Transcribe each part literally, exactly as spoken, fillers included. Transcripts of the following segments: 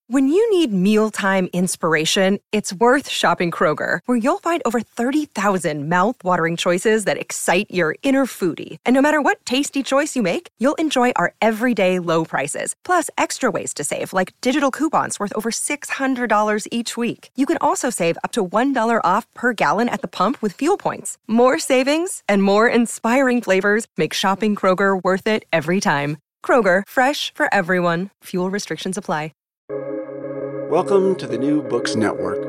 When you need mealtime inspiration, it's worth shopping Kroger, where you'll find over thirty thousand mouth-watering choices that excite your inner foodie. And no matter what tasty choice you make, you'll enjoy our everyday low prices, plus extra ways to save, like digital coupons worth over six hundred dollars each week. You can also save up to one dollar off per gallon at the pump with fuel points. More savings and more inspiring flavors make shopping Kroger worth it every time. Kroger, fresh for everyone. Fuel restrictions apply. Welcome to the New Books Network.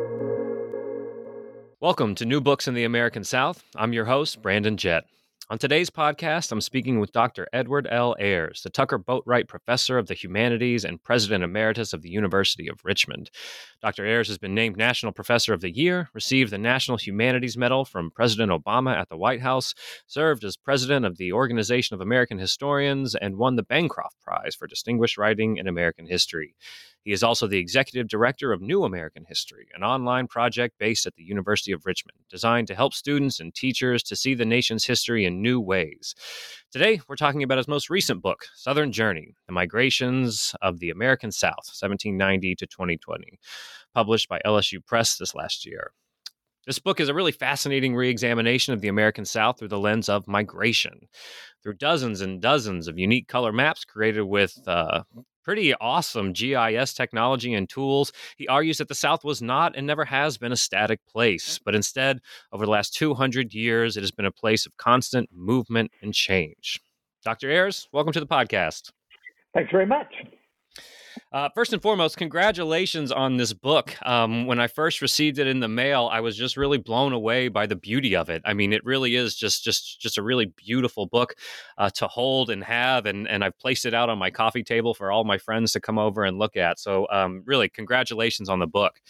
Welcome to New Books in the American South. I'm your host, Brandon Jett. On today's podcast, I'm speaking with Doctor Edward L. Ayers, the Tucker Boatwright Professor of the Humanities and President Emeritus of the University of Richmond. Doctor Ayers has been named National Professor of the Year, received the National Humanities Medal from President Obama at the White House, served as President of the Organization of American Historians, and won the Bancroft Prize for Distinguished Writing in American History. He is also the Executive Director of New American History, an online project based at the University of Richmond, designed to help students and teachers to see the nation's history in new ways. Today, we're talking about his most recent book, Southern Journey, The Migrations of the American South, seventeen ninety to twenty twenty, published by L S U Press this last year. This book is a really fascinating re-examination of the American South through the lens of migration. Through dozens and dozens of unique color maps created with uh, pretty awesome G I S technology and tools, he argues that the South was not and never has been a static place, but instead, over the last two hundred years, it has been a place of constant movement and change. Doctor Ayers, welcome to the podcast. Thanks very much. Uh, first and foremost, congratulations on this book. Um, when I first received it in the mail, I was just really blown away by the beauty of it. I mean, it really is just just just a really beautiful book uh, to hold and have, and and I've placed it out on my coffee table for all my friends to come over and look at. So, um, really, congratulations on the book.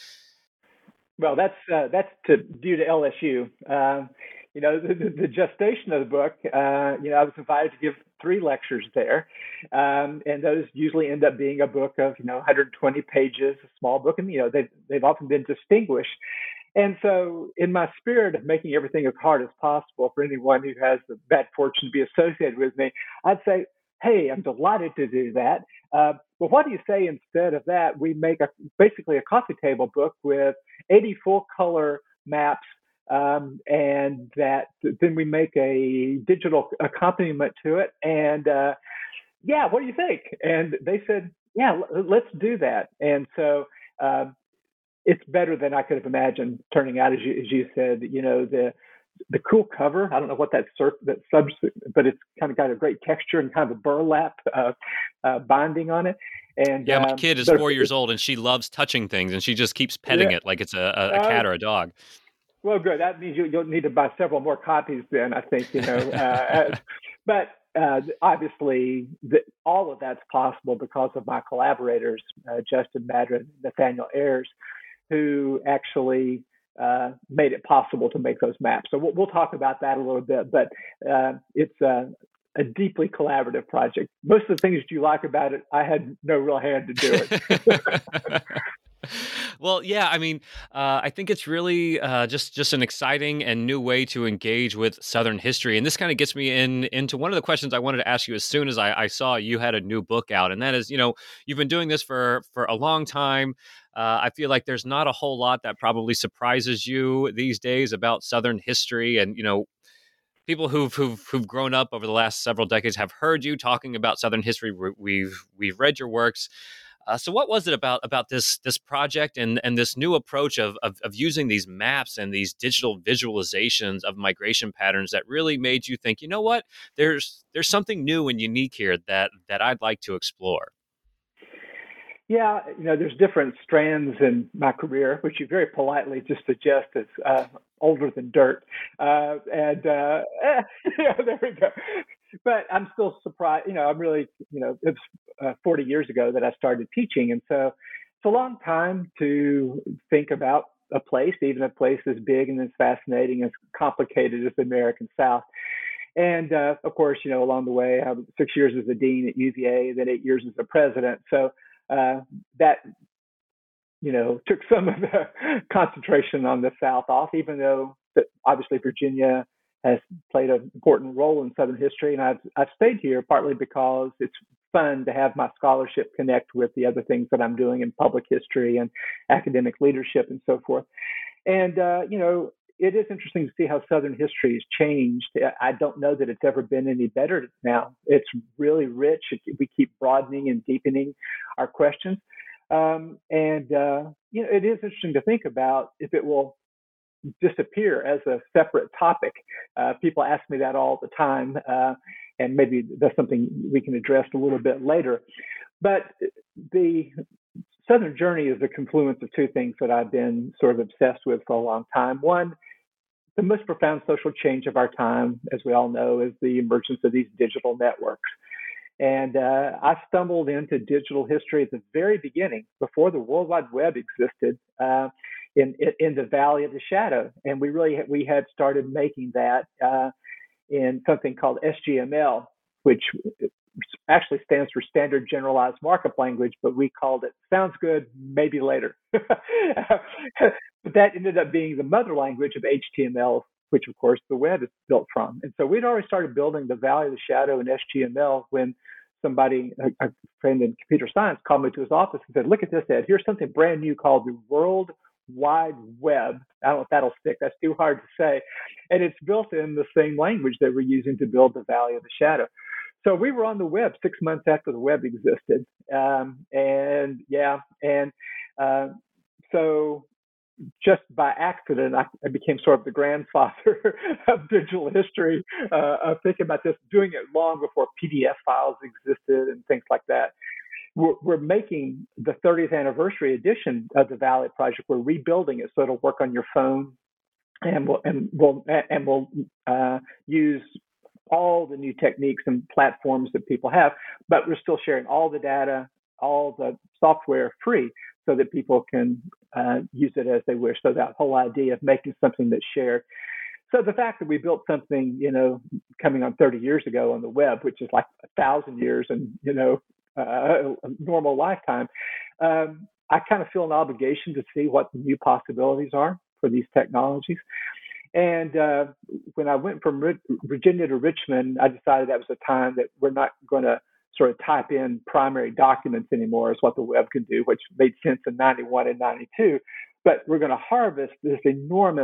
Well, that's uh, that's to due to L S U. Uh, you know, the, the gestation of the book. Uh, you know, I was invited to give three lectures there, um, and those usually end up being a book of you know one hundred twenty pages, a small book, and you know they've they've often been distinguished. And so, in my spirit of making everything as hard as possible for anyone who has the bad fortune to be associated with me, I'd say, hey, I'm delighted to do that. Uh, but what do you say instead of that? We make a basically a coffee table book with eighty full color maps. Um, and that then we make a digital accompaniment to it. And uh, yeah, what do you think? And they said, yeah, l- let's do that. And so uh, it's better than I could have imagined turning out, as you, as you said. You know, the the cool cover. I don't know what that sur- that sub, but it's kind of got a great texture and kind of a burlap uh, uh, binding on it. And yeah, my um, kid is four years old, and she loves touching things, and she just keeps petting yeah. it like it's a, a, a cat or a dog. Well, good. That means you, you'll need to buy several more copies then, I think, you know. Uh, but uh, obviously, the, all of that's possible because of my collaborators, uh, Justin Madron, Nathaniel Ayers, who actually uh, made it possible to make those maps. So we'll, we'll talk about that a little bit. But uh, it's a, a deeply collaborative project. Most of the things that you like about it, I had no real hand to do it. Well, yeah, I mean, uh, I think it's really uh, just just an exciting and new way to engage with Southern history. And this kind of gets me in into one of the questions I wanted to ask you as soon as I, I saw you had a new book out. And that is, you know, you've been doing this for, for a long time. Uh, I feel like there's not a whole lot that probably surprises you these days about Southern history. And, you know, people who've, who've who've grown up over the last several decades have heard you talking about Southern history. We've we've read your works. Uh, so what was it about about this this project and, and this new approach of, of of using these maps and these digital visualizations of migration patterns that really made you think, you know what, there's there's something new and unique here that that I'd like to explore? Yeah, you know, there's different strands in my career, which you very politely just suggest is uh, older than dirt. Uh, and uh, yeah, there we go. But I'm still surprised, you know, I'm really, you know, it's uh, forty years ago that I started teaching. And so it's a long time to think about a place, even a place as big and as fascinating, as complicated as the American South. And uh, of course, you know, along the way, I was six years as a dean at U V A, then eight years as a president. So uh, that, you know, took some of the concentration on the South off, even though that obviously Virginia has played an important role in Southern history. And I've, I've stayed here partly because it's fun to have my scholarship connect with the other things that I'm doing in public history and academic leadership and so forth. And, uh, you know, it is interesting to see how Southern history has changed. I don't know that it's ever been any better now. It's really rich. We keep broadening and deepening our questions. Um, and, uh, you know, it is interesting to think about if it will disappear as a separate topic. Uh, people ask me that all the time, uh, and maybe that's something we can address a little bit later. But the Southern journey is a confluence of two things that I've been sort of obsessed with for a long time. One, the most profound social change of our time, as we all know, is the emergence of these digital networks. And uh, I stumbled into digital history at the very beginning, before the World Wide Web existed, uh, in, in the Valley of the Shadow. And we really we had started making that uh, in something called S G M L, which actually stands for Standard Generalized Markup Language, but we called it sounds good, maybe later. But that ended up being the mother language of H T M L, which of course the web is built from. And so we'd already started building the Valley of the Shadow in H T M L when somebody, a, a friend in computer science, called me to his office and said, look at this, Ed, here's something brand new called the World Wide Web. I don't know if that'll stick. That's too hard to say. And it's built in the same language that we're using to build the Valley of the Shadow. So we were on the web six months after the web existed. Um, and yeah, and uh, so just by accident, I, I became sort of the grandfather of digital history, uh, of thinking about this, doing it long before P D F files existed and things like that. We're, we're making the thirtieth anniversary edition of the Valley Project. We're rebuilding it so it'll work on your phone, and we'll and we'll and we'll uh, use all the new techniques and platforms that people have, but we're still sharing all the data, all the software free, so that people can uh, use it as they wish. So that whole idea of making something that's shared. So the fact that we built something, you know, coming on thirty years ago on the web, which is like a thousand years and, you know, uh, a normal lifetime, um, I kind of feel an obligation to see what the new possibilities are for these technologies. And uh, when I went from Virginia to Richmond, I decided that was a time that we're not going to sort of type in primary documents anymore, is what the web can do, which made sense in ninety-one and ninety-two. But we're going to harvest this enormous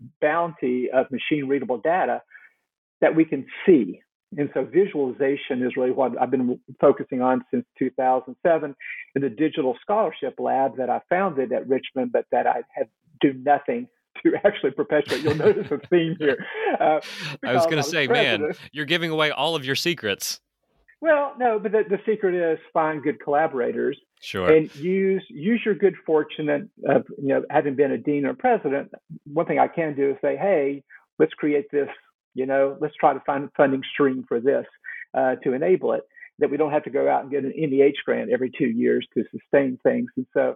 bounty of machine readable data that we can see. And so visualization is really what I've been focusing on since two thousand seven in the Digital Scholarship Lab that I founded at Richmond, but that I have do nothing to actually perpetuate. You'll notice a theme here. Uh, I was going to say, president. man, you're giving away all of your secrets. Well, no, but the, the secret is find good collaborators. Sure. And use use your good fortune of, you know, having been a dean or president. One thing I can do is say, hey, let's create this, you know, let's try to find a funding stream for this uh, to enable it, that we don't have to go out and get an N E H grant every two years to sustain things. And so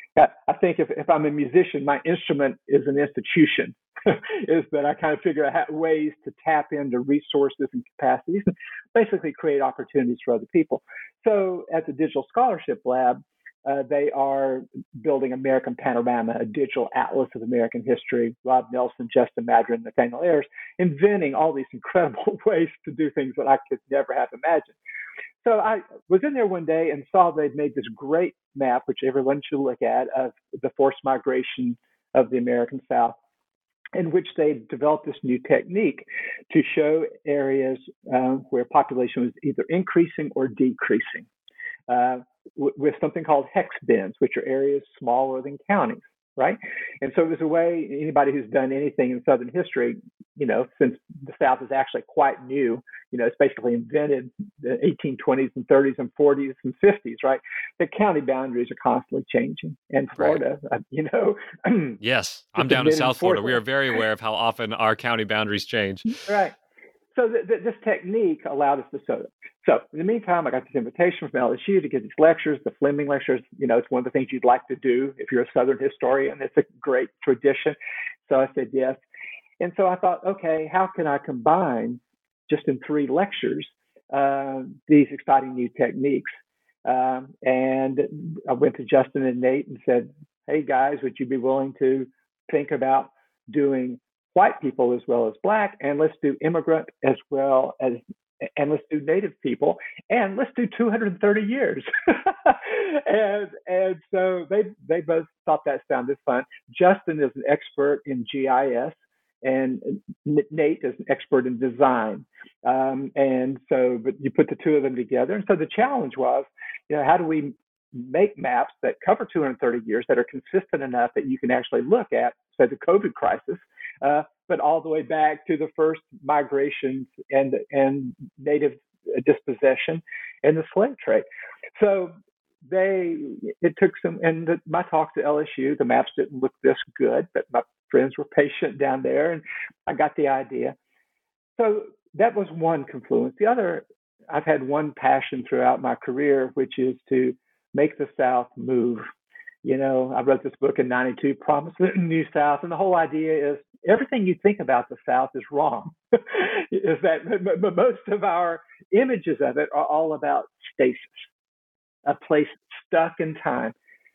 I think if, if I'm a musician, my instrument is an institution, is that I kind of figure out ways to tap into resources and capacities, and basically create opportunities for other people. So at the Digital Scholarship Lab, uh, they are building American Panorama, a digital atlas of American history. Rob Nelson, Justin Madron, Nathaniel Ayers, inventing all these incredible ways to do things that I could never have imagined. So I was in there one day and saw they'd made this great map, which everyone should look at, of the forced migration of the American South, in which they developed this new technique to show areas uh, where population was either increasing or decreasing uh, w- with something called hex bins, which are areas smaller than counties, right? And so it was a way, anybody who's done anything in Southern history, you know, since the South is actually quite new, you know, it's basically invented the eighteen twenties and thirties and forties and fifties, right? The county boundaries are constantly changing. And Florida, right. uh, you know. Yes, I'm down in South Florida. We are very aware of how often our county boundaries change. Right. So th- th- this technique allowed us to show it. So in the meantime, I got this invitation from L S U to give these lectures, the Fleming lectures. You know, it's one of the things you'd like to do if you're a Southern historian. It's a great tradition. So I said yes. And so I thought, okay, how can I combine just in three lectures uh, these exciting new techniques? Um, and I went to Justin and Nate and said, hey, guys, would you be willing to think about doing white people as well as Black, and let's do immigrant as well as and let's do Native people, and let's do two hundred thirty years. and and so they they both thought that sounded fun. Justin is an expert in G I S, and Nate is an expert in design. Um, and so, but you put the two of them together. And so the challenge was, you know, how do we make maps that cover two hundred thirty years that are consistent enough that you can actually look at, say, the COVID crisis, uh, but all the way back to the first migrations and and native dispossession and the slave trade. So they, it took some, and the, my talks at L S U, the maps didn't look this good, but my friends were patient down there, and I got the idea. So that was one confluence. The other, I've had one passion throughout my career, which is to make the South move. You know, I wrote this book in ninety-two, Promise of the New South, and the whole idea is everything you think about the South is wrong. Is that but most of our images of it are all about stasis, a place stuck in time.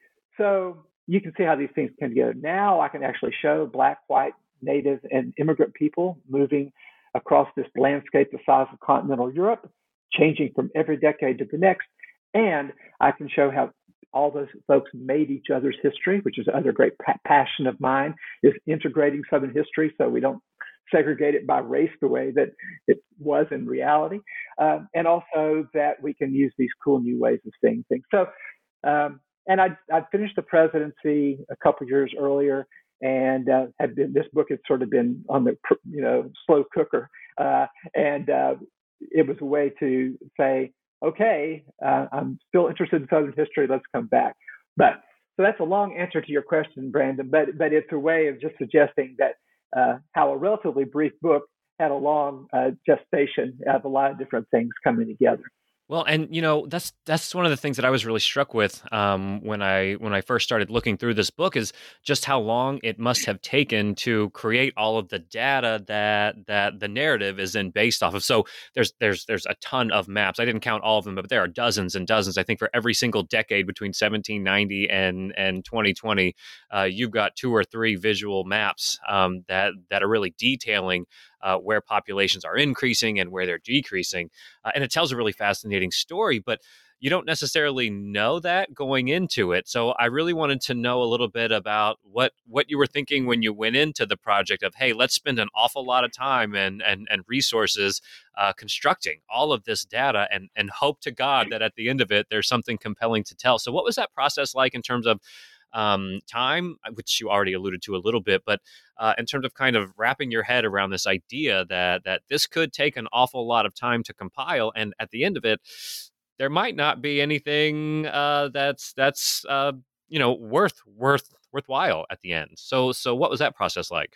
So you can see how these things come together. Now I can actually show Black, white, Native, and immigrant people moving across this landscape the size of continental Europe, changing from every decade to the next. And I can show how all those folks made each other's history, which is another great pa- passion of mine, is integrating Southern history so we don't segregate it by race the way that it was in reality. Uh, and also that we can use these cool new ways of seeing things. So, um, and I I finished the presidency a couple years earlier, and uh, had been, this book had sort of been on the, you know, slow cooker. Uh, and uh, it was a way to say, okay, uh, I'm still interested in Southern history. Let's come back. But so that's a long answer to your question, Brandon. But but it's a way of just suggesting that uh, how a relatively brief book had a long uh, gestation of a lot of different things coming together. Well, and you know that's that's one of the things that I was really struck with um, when I when I first started looking through this book is just how long it must have taken to create all of the data that that the narrative is then based off of. So there's there's there's a ton of maps. I didn't count all of them, but there are dozens and dozens. I think for every single decade between seventeen ninety and and twenty twenty, uh, you've got two or three visual maps um, that that are really detailing Uh, where populations are increasing and where they're decreasing. Uh, and it tells a really fascinating story, but you don't necessarily know that going into it. So I really wanted to know a little bit about what what you were thinking when you went into the project of, hey, let's spend an awful lot of time and and, and resources uh, constructing all of this data and, and hope to God that at the end of it, there's something compelling to tell. So what was that process like in terms of um, time, which you already alluded to a little bit, but uh, in terms of kind of wrapping your head around this idea that that this could take an awful lot of time to compile, and at the end of it, there might not be anything uh, that's that's uh, you know worth worth worthwhile at the end. So so what was that process like?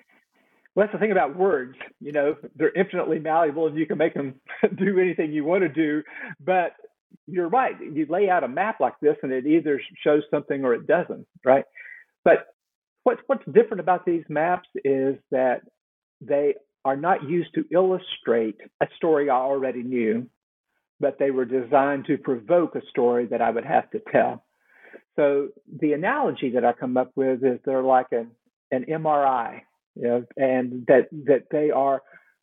Well, that's the thing about words. You know, they're infinitely malleable, and you can make them do anything you want to do, but you're right. You lay out a map like this and it either shows something or it doesn't, right? But what's, what's different about these maps is that they are not used to illustrate a story I already knew, but they were designed to provoke a story that I would have to tell. So the analogy that I come up with is they're like an, an M R I, you know, and that, that they are,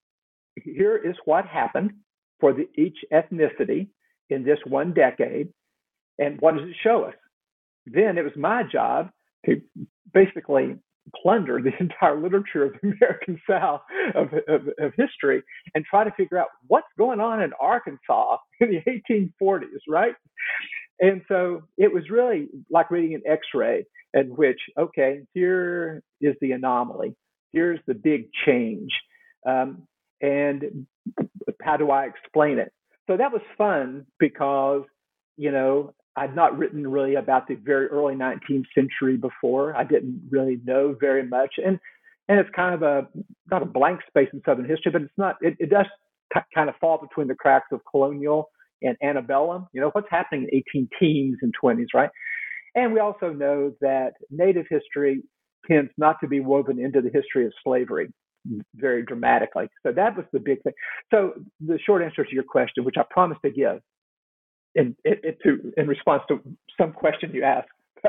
here is what happened for the, each ethnicity in this one decade, and what does it show us? Then it was my job to basically plunder the entire literature of the American South of, of, of history and try to figure out what's going on in Arkansas in the eighteen forties, right? And so it was really like reading an X-ray in which, okay, here is the anomaly. Here's the big change. Um, and how do I explain it? So that was fun because, you know, I'd not written really about the very early nineteenth century before. I didn't really know very much. And and it's kind of a, not a blank space in Southern history, but it's not, it, it does t- kind of fall between the cracks of colonial and antebellum. You know, what's happening in eighteen teens and twenties, right? And we also know that Native history tends not to be woven into the history of slavery very dramatically. So that was the big thing. So the short answer to your question, which I promised to give in, in, to, in response to some question you asked,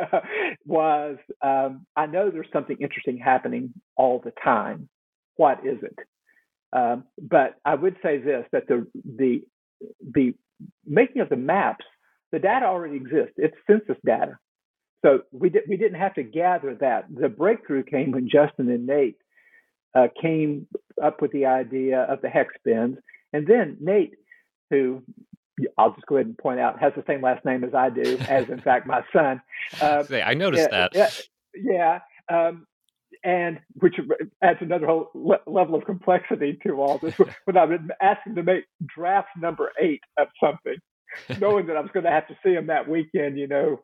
was um, I know there's something interesting happening all the time. What is it? Um, but I would say this, that the, the, the making of the maps, the data already exists. It's census data. So we, di- we didn't have to gather that. The breakthrough came when Justin and Nate uh, came up with the idea of the hex bins. And then Nate, who I'll just go ahead and point out has the same last name as I do, as in fact my son. Uh, Say, I noticed yeah, that. Yeah. Um, and which adds another whole le- level of complexity to all this. When I've been asking to make draft number eight of something, knowing that I was going to have to see him that weekend, you know,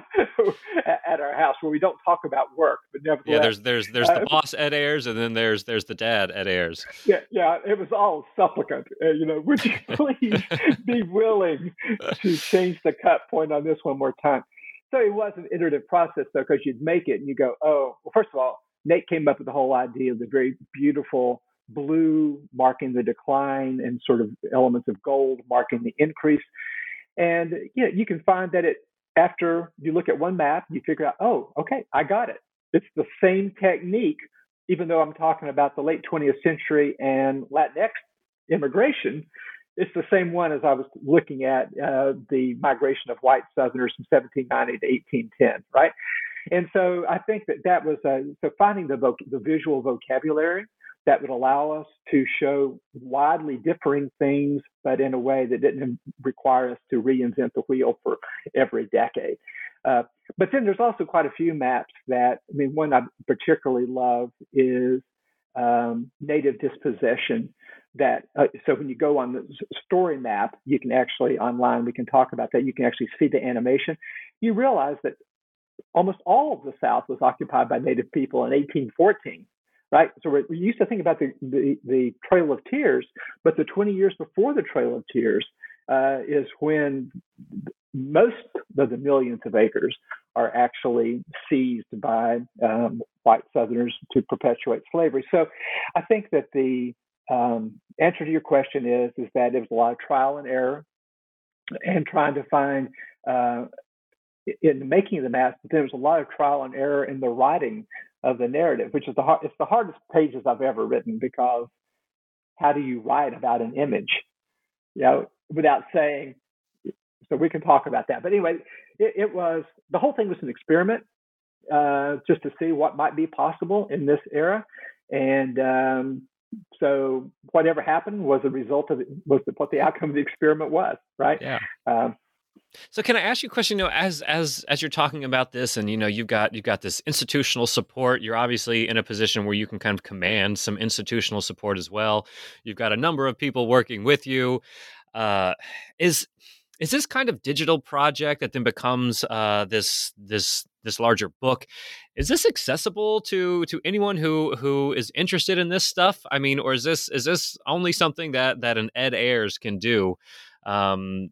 at our house where we don't talk about work, but nevertheless. Yeah, there's there's there's uh, the boss Ed Ayers, and then there's there's the dad Ed Ayers. Yeah, yeah, it was all supplicant. Uh, you know, would you please be willing to change the cut point on this one more time? So it was an iterative process, though, because you'd make it and you go, oh, well, first of all, Nate came up with the whole idea of the very beautiful blue marking the decline and sort of elements of gold marking the increase. And you know, you can find that it after you look at one map, you figure out, oh, okay, I got it. It's the same technique, even though I'm talking about the late twentieth century and Latinx immigration. It's the same one as I was looking at uh, the migration of white Southerners from seventeen ninety to eighteen ten, right? And so I think that that was uh, so finding the voc- the visual vocabulary that would allow us to show widely differing things, but in a way that didn't require us to reinvent the wheel for every decade. Uh, but then there's also quite a few maps that, I mean, one I particularly love is um, native dispossession. That uh, so when you go on the story map, you can actually online, we can talk about that. You can actually see the animation. You realize that almost all of the South was occupied by Native people in eighteen fourteen. Right, so we, we used to think about the, the the Trail of Tears, but the twenty years before the Trail of Tears uh, is when most of the millions of acres are actually seized by um, white Southerners to perpetuate slavery. So, I think that the um, answer to your question is is that it was a lot of trial and error, and trying to find uh, in the making of the maps. But there was a lot of trial and error in the writing of the narrative, which is the hard, it's the hardest pages I've ever written, because how do you write about an image, you know, without saying, so we can talk about that. But anyway, it, it was, the whole thing was an experiment uh, just to see what might be possible in this era. And um, so whatever happened was the result of it, was the, what the outcome of the experiment was, right? Yeah. Um, So can I ask you a question? You know, as as as you're talking about this, and you know, you've got you've got this institutional support. You're obviously in a position where you can kind of command some institutional support as well. You've got a number of people working with you. Uh, is is this kind of digital project that then becomes uh, this this this larger book? Is this accessible to to anyone who who is interested in this stuff? I mean, or is this is this only something that that an Ed Ayers can do? Um,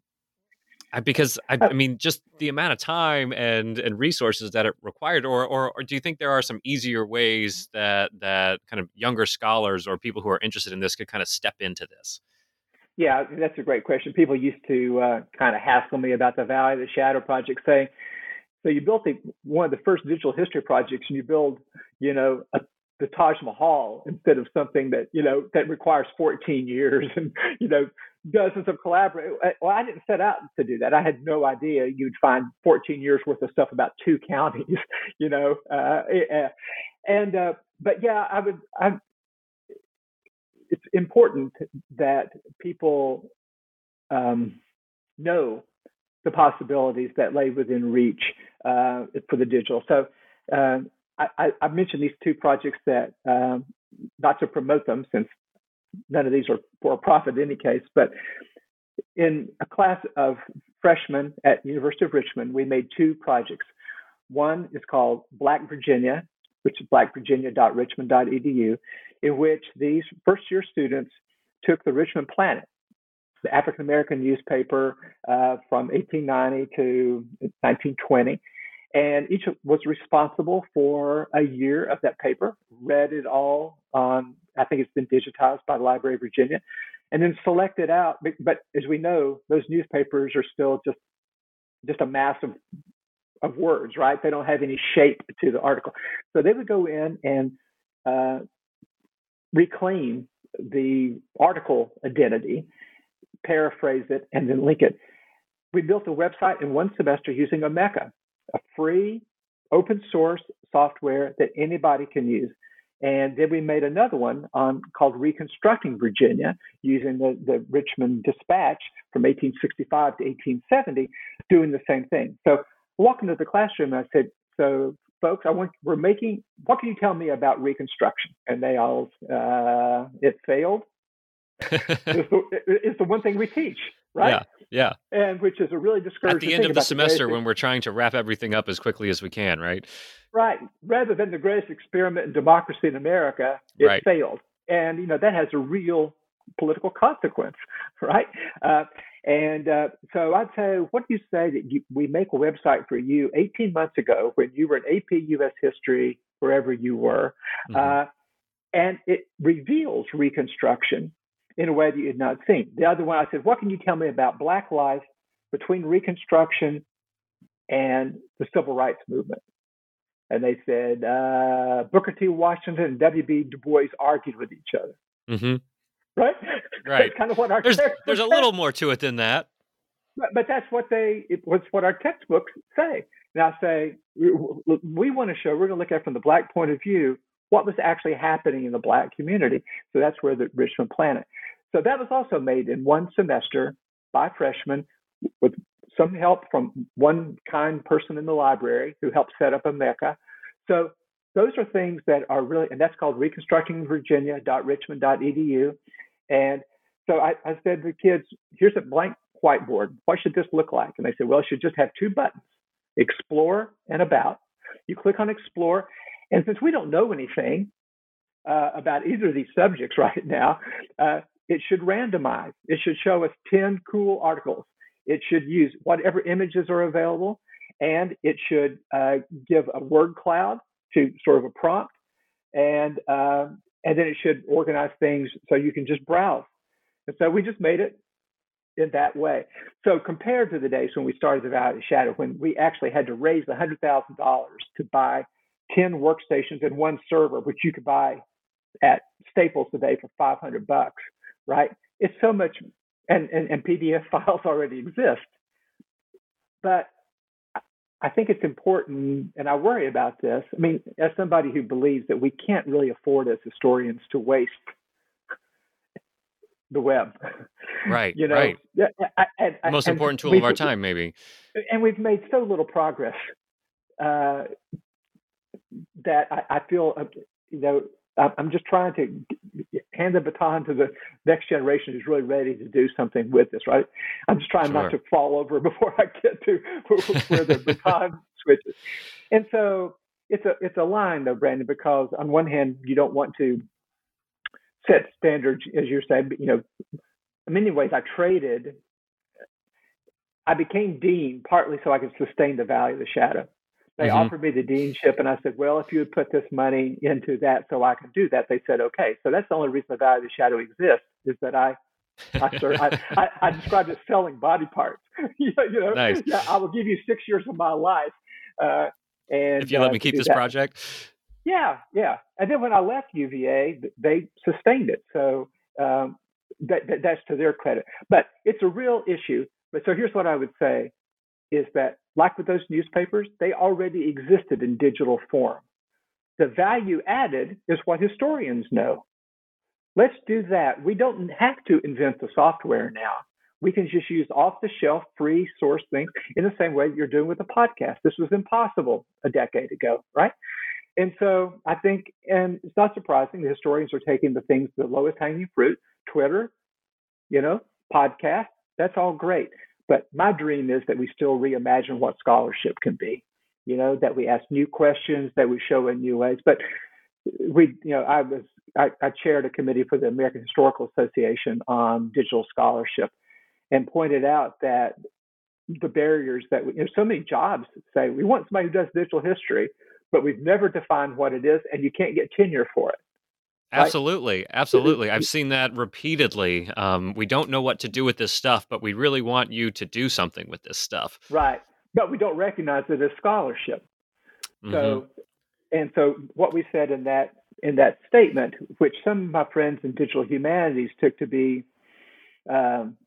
Because I, I mean, just the amount of time and, and resources that it required, or, or or do you think there are some easier ways that that kind of younger scholars or people who are interested in this could kind of step into this? Yeah, that's a great question. People used to uh, kind of hassle me about the Valley of the Shadow project, saying, "So you built the, one of the first digital history projects, and you build, you know, a, the Taj Mahal instead of something that you know that requires fourteen years and you know." dozens of collaborators. Well, I didn't set out to do that. I had no idea you'd find fourteen years worth of stuff about two counties, you know. Uh, and uh, but yeah, I would. I, it's important that people um, know the possibilities that lay within reach uh, for the digital. So uh, I, I mentioned these two projects that, um, not to promote them, since none of these are for profit in any case, but in a class of freshmen at University of Richmond, we made two projects. One is called Black Virginia, which is black virginia dot richmond dot e d u, in which these first year students took the Richmond Planet, the African American newspaper uh, from eighteen ninety to nineteen twenty, and each was responsible for a year of that paper, read it all on, I think it's been digitized by the Library of Virginia, and then selected out. But, but as we know, those newspapers are still just just a mass of, of words, right? They don't have any shape to the article. So they would go in and uh, reclaim the article identity, paraphrase it, and then link it. We built a website in one semester using Omeka, a free open source software that anybody can use. And then we made another one on called Reconstructing Virginia using the, the Richmond Dispatch from eighteen sixty-five to eighteen seventy, doing the same thing. So I walked into the classroom and I said, so folks, I want, we're making, what can you tell me about Reconstruction? And they all, uh, it failed. it's, the, it's the one thing we teach, right? Yeah, yeah. And which is a really discouraging thing. At the end of the semester the when we're trying to wrap everything up as quickly as we can, right? Right. Rather than the greatest experiment in democracy in America, it right. failed. And, you know, that has a real political consequence, right? Uh, and uh, so I'd say, what do you say that you, we make a website for you eighteen months ago when you were in A P U S history, wherever you were, mm-hmm. uh, and it reveals Reconstruction in a way that you had not seen. The other one, I said, what can you tell me about Black life between Reconstruction and the Civil Rights Movement? And they said, uh, Booker T. Washington and W B. Du Bois argued with each other. Mm-hmm. Right? Right. That's kind of what our there's, textbooks there's a little more to it than that. But, but that's what they, it was what our textbooks say. And I say, we, we want to show, we're going to look at from the Black point of view, what was actually happening in the Black community. So that's where the Richmond Planet. So that was also made in one semester by freshmen with some help from one kind person in the library who helped set up Omeka. So those are things that are really, and that's called reconstructing virginia dot richmond dot e d u. And so I, I said to the kids, here's a blank whiteboard. What should this look like? And they said, well, it should just have two buttons, Explore and About. You click on Explore. And since we don't know anything uh, about either of these subjects right now, uh, it should randomize. It should show us ten cool articles. It should use whatever images are available, and it should uh, give a word cloud to sort of a prompt, and uh, and then it should organize things so you can just browse. And so we just made it in that way. So compared to the days when we started the Valley of the Shadow, when we actually had to raise one hundred thousand dollars to buy ten workstations and one server, which you could buy at Staples today for five hundred bucks, right? It's so much, and, and, and P D F files already exist. But I think it's important, and I worry about this. I mean, as somebody who believes that we can't really afford as historians to waste the web. Right, you know, right. I, I, I, Most important tool of our time, maybe. And we've made so little progress uh, that I, I feel, uh, you know, I'm just trying to hand the baton to the next generation who's really ready to do something with this, right? I'm just trying Sure. not to fall over before I get to where the baton switches. And so it's a it's a line, though, Brandon, because on one hand, you don't want to set standards, as you're saying, but, you know, in many ways, I traded, I became dean partly so I could sustain the Valley of the Shadow. They mm-hmm. offered me the deanship, and I said, well, if you would put this money into that so I can do that, they said, okay. So that's the only reason the Valley of the Shadow exists, is that I I, serve, I, I, I described it as selling body parts. you know, Nice. Yeah, I will give you six years of my life. Uh, and If you let uh, me keep this that. project. Yeah, yeah. And then when I left U V A, they sustained it. So um, that, that that's to their credit. But it's a real issue. But so here's what I would say, is that like with those newspapers, they already existed in digital form. The value added is what historians know. Let's do that. We don't have to invent the software now. We can just use off-the-shelf, free source things in the same way you're doing with a podcast. This was impossible a decade ago, right? And so I think, and it's not surprising, the historians are taking the things, the lowest hanging fruit, Twitter, you know, podcast, that's all great. But my dream is that we still reimagine what scholarship can be, you know, that we ask new questions, that we show in new ways. But we, you know, I was, I, I chaired a committee for the American Historical Association on digital scholarship and pointed out that the barriers that, we, you know, so many jobs say we want somebody who does digital history, but we've never defined what it is, and you can't get tenure for it. Right? Absolutely. Absolutely. I've seen that repeatedly. Um, we don't know what to do with this stuff, but we really want you to do something with this stuff. Right. But we don't recognize it as scholarship. Mm-hmm. So, and so what we said in that, in that statement, which some of my friends in digital humanities took to be um,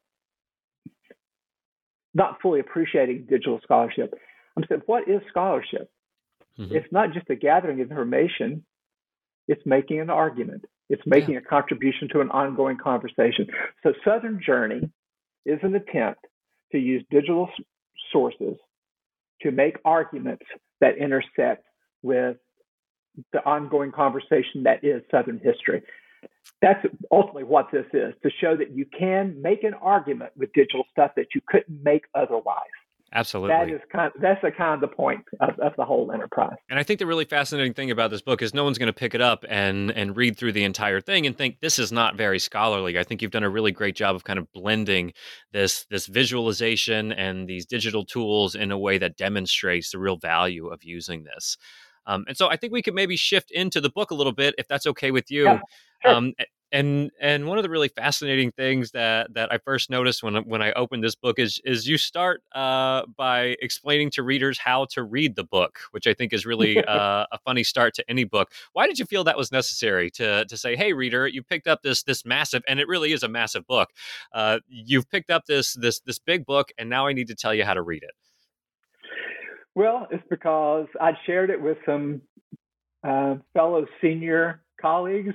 not fully appreciating digital scholarship. I'm saying, what is scholarship? Mm-hmm. It's not just a gathering of information. It's making an argument. It's making yeah. a contribution to an ongoing conversation. So Southern Journey is an attempt to use digital s- sources to make arguments that intersect with the ongoing conversation that is Southern history. That's ultimately what this is, to show that you can make an argument with digital stuff that you couldn't make otherwise. Absolutely. That is kind of, that's the kind of the point of, of the whole enterprise. And I think the really fascinating thing about this book is no one's going to pick it up and and read through the entire thing and think this is not very scholarly. I think you've done a really great job of kind of blending this this visualization and these digital tools in a way that demonstrates the real value of using this. Um, and so I think we could maybe shift into the book a little bit, if that's okay with you. Yeah, sure. Um, and and one of the really fascinating things that that I first noticed when when I opened this book is is you start uh, by explaining to readers how to read the book, which I think is really uh, a funny start to any book. Why did you feel that was necessary to to say, hey, reader, you picked up this this massive, and it really is a massive book. Uh, you've picked up this this this big book, and now I need to tell you how to read it. Well, it's because I'd shared it with some uh, fellow senior colleagues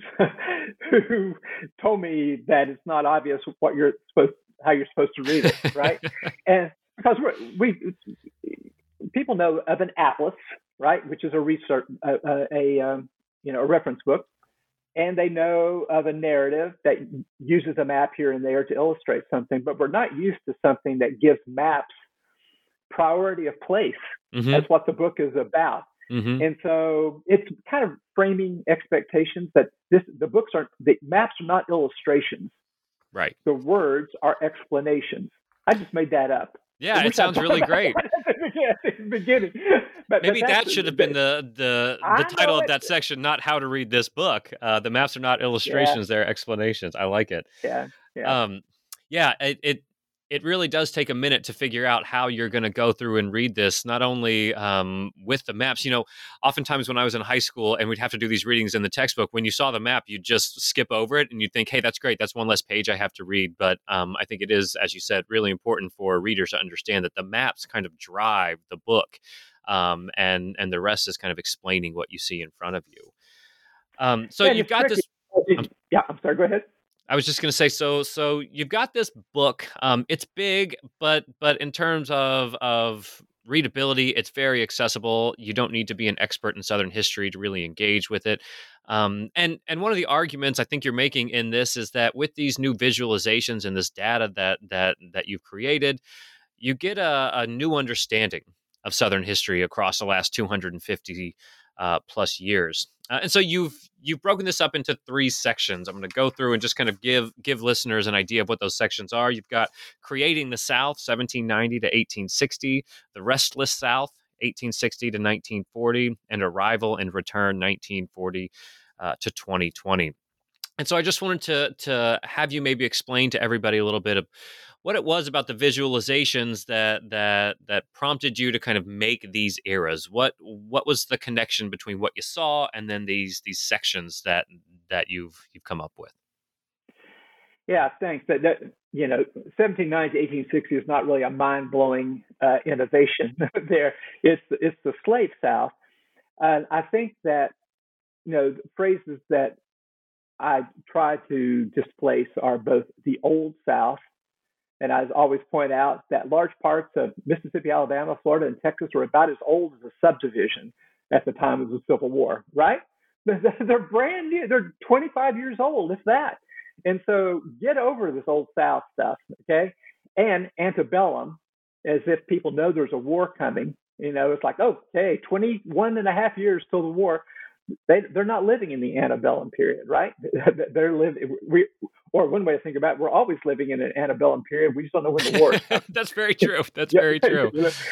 who told me that it's not obvious what you're supposed, how you're supposed to read it, right? And because we're, we people know of an atlas, right, which is a research a, a, a um, you know a reference book, and they know of a narrative that uses a map here and there to illustrate something, but we're not used to something that gives maps priority of place. Mm-hmm. That's what the book is about. Mm-hmm. And so it's kind of framing expectations that this the books aren't the maps are not illustrations. Right. The words are explanations. I just made that up. Yeah, it sounds really great. At the beginning. But, Maybe but that should have been the the, the title of that section, not how to read this book. Uh, the maps are not illustrations, yeah. They're explanations. I like it. Yeah. Yeah. Um, yeah, it, it It really does take a minute to figure out how you're going to go through and read this, not only um, with the maps. You know, oftentimes when I was in high school and we'd have to do these readings in the textbook, when you saw the map, you'd just skip over it and you'd think, hey, that's great. That's one less page I have to read. But um, I think it is, as you said, really important for readers to understand that the maps kind of drive the book, um, and, and the rest is kind of explaining what you see in front of you. Um, so yeah, you've got tricky. this. I'm, yeah, I'm sorry. Go ahead. I was just going to say, so so you've got this book. Um, it's big, but but in terms of of readability, it's very accessible. You don't need to be an expert in Southern history to really engage with it. Um, and and one of the arguments I think you're making in this is that with these new visualizations and this data that that that you've created, you get a, a new understanding of Southern history across the last two hundred fifty uh, plus years. Uh, and so you've you've broken this up into three sections. I'm going to go through and just kind of give give listeners an idea of what those sections are. You've got Creating the South, seventeen ninety to eighteen sixty, The Restless South, eighteen sixty to nineteen forty, and Arrival and Return, nineteen forty uh, to twenty twenty. And so I just wanted to to have you maybe explain to everybody a little bit of what it was about the visualizations that that that prompted you to kind of make these eras. What what was the connection between what you saw and then these these sections that that you've you've come up with? Yeah, thanks. That, that you know, seventeen ninety to eighteen sixty is not really a mind blowing uh, innovation. there, it's it's the slave South. Uh, I think that you know phrases that I try to displace are both the Old South. And I always point out that large parts of Mississippi, Alabama, Florida, and Texas were about as old as a subdivision at the time of the Civil War, right? They're brand new. They're twenty-five years old, if that. And so get over this Old South stuff, okay? And antebellum, as if people know there's a war coming. You know, it's like, oh, okay, twenty-one and a half years till the war. They, they're not living in the antebellum period, right? They're living, we, or one way to think about it, we're always living in an antebellum period. We just don't know when the war is coming. That's very true. That's yeah. very true.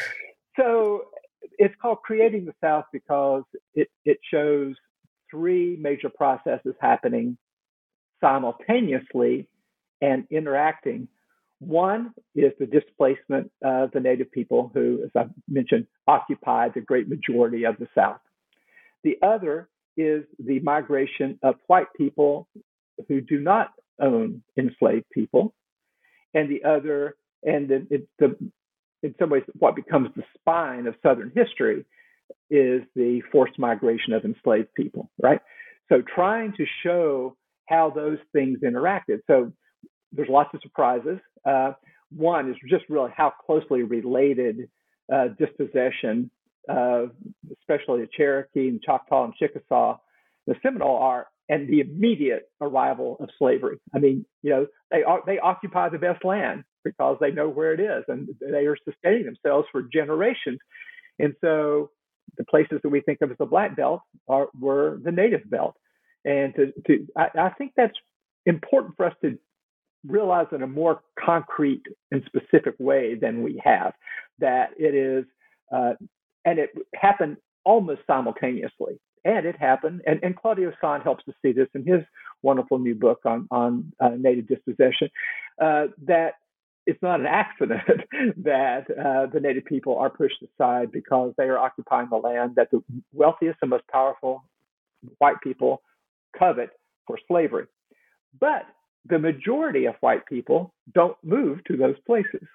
So it's called Creating the South because it, it shows three major processes happening simultaneously and interacting. One is the displacement of the native people who, as I mentioned, occupied the great majority of the South. The other is the migration of white people who do not own enslaved people, and the other, and the, it, the in some ways, what becomes the spine of Southern history is the forced migration of enslaved people, right? So trying to show how those things interacted. So there's lots of surprises. Uh, one is just really how closely related uh, dispossession, uh, especially the Cherokee and Choctaw and Chickasaw, the Seminole are, and the immediate arrival of slavery. I mean, you know, they are, they occupy the best land because they know where it is, and they are sustaining themselves for generations. And so the places that we think of as the Black Belt are, were the Native Belt. And to, to I, I think that's important for us to realize in a more concrete and specific way than we have, that it is, uh, and it happened almost simultaneously. And it happened, and, and Claudio San helps to see this in his wonderful new book on, on uh, native dispossession, uh, that it's not an accident that uh, the native people are pushed aside because they are occupying the land that the wealthiest and most powerful white people covet for slavery. But the majority of white people don't move to those places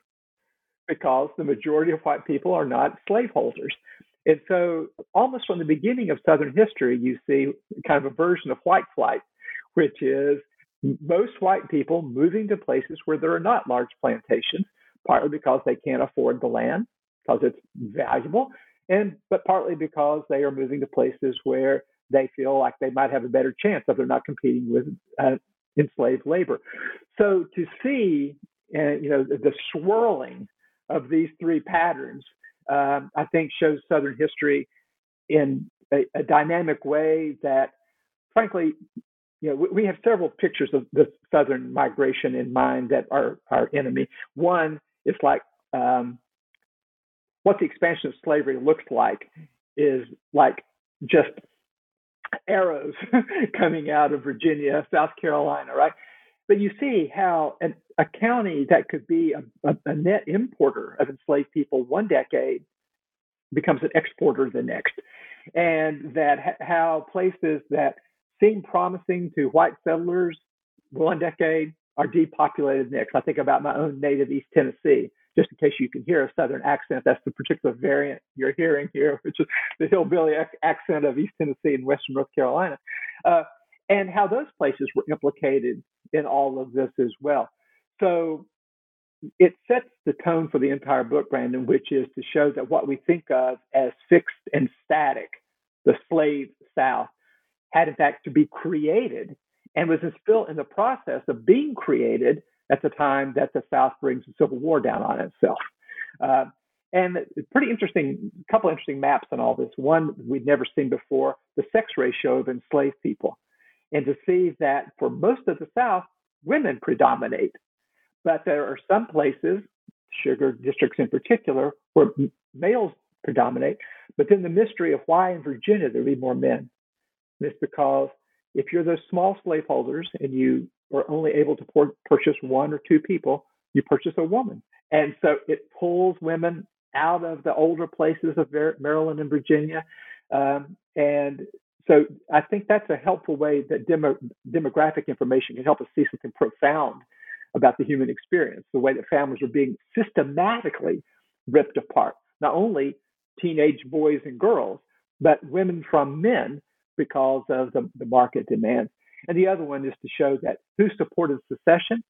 because the majority of white people are not slaveholders. And so almost from the beginning of Southern history, you see kind of a version of white flight, which is most white people moving to places where there are not large plantations, partly because they can't afford the land, because it's valuable, and but partly because they are moving to places where they feel like they might have a better chance if they're not competing with uh, enslaved labor. So to see, uh, you know, the, the swirling of these three patterns, um, I think shows Southern history in a, a dynamic way that, frankly, you know, we, we have several pictures of the Southern migration in mind that are our enemy. One is like um, what the expansion of slavery looks like is like just arrows coming out of Virginia, South Carolina, right? But you see how an, a county that could be a, a, a net importer of enslaved people one decade becomes an exporter the next. And that ha- how places that seem promising to white settlers one decade are depopulated next. I think about my own native East Tennessee, just in case you can hear a Southern accent. That's the particular variant you're hearing here, which is the hillbilly ac- accent of East Tennessee and Western North Carolina, uh, and how those places were implicated in all of this as well. So it sets the tone for the entire book, Brandon, which is to show that what we think of as fixed and static, the slave South, had in fact to be created and was still in the process of being created at the time that the South brings the Civil War down on itself. Uh, and it's pretty interesting, a couple interesting maps on all this. One we'd never seen before, the sex ratio of enslaved people. And to see that for most of the South, women predominate. But there are some places, sugar districts in particular, where males predominate. But then the mystery of why in Virginia there would be more men. And it's because if you're those small slaveholders and you are only able to por- purchase one or two people, you purchase a woman. And so it pulls women out of the older places of Maryland and Virginia. Um, and so I think that's a helpful way that demo, demographic information can help us see something profound about the human experience, the way that families are being systematically ripped apart, not only teenage boys and girls, but women from men because of the, the market demands. And the other one is to show that who supported secession,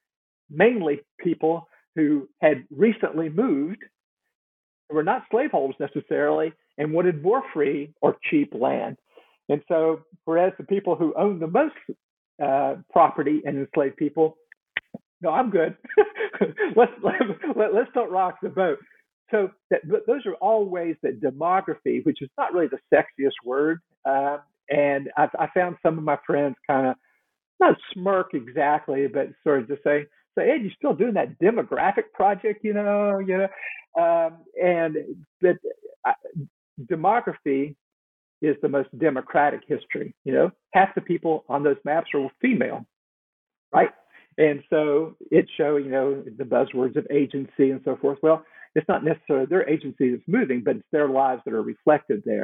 mainly people who had recently moved, who were not slaveholders necessarily, and wanted more free or cheap land. And so, whereas the people who owned the most uh, property and enslaved people, no, I'm good. let's let, let's don't rock the boat. So that, those are all ways that demography, which is not really the sexiest word, uh, and I, I found some of my friends kind of not smirk exactly, but sort of just say, "Say, hey, you still doing that demographic project? You know, you know." Um, and that uh, demography is the most democratic history. You know, half the people on those maps are female, right? And so it's showing, you know, the buzzwords of agency and so forth. Well, it's not necessarily their agency that's moving, but it's their lives that are reflected there.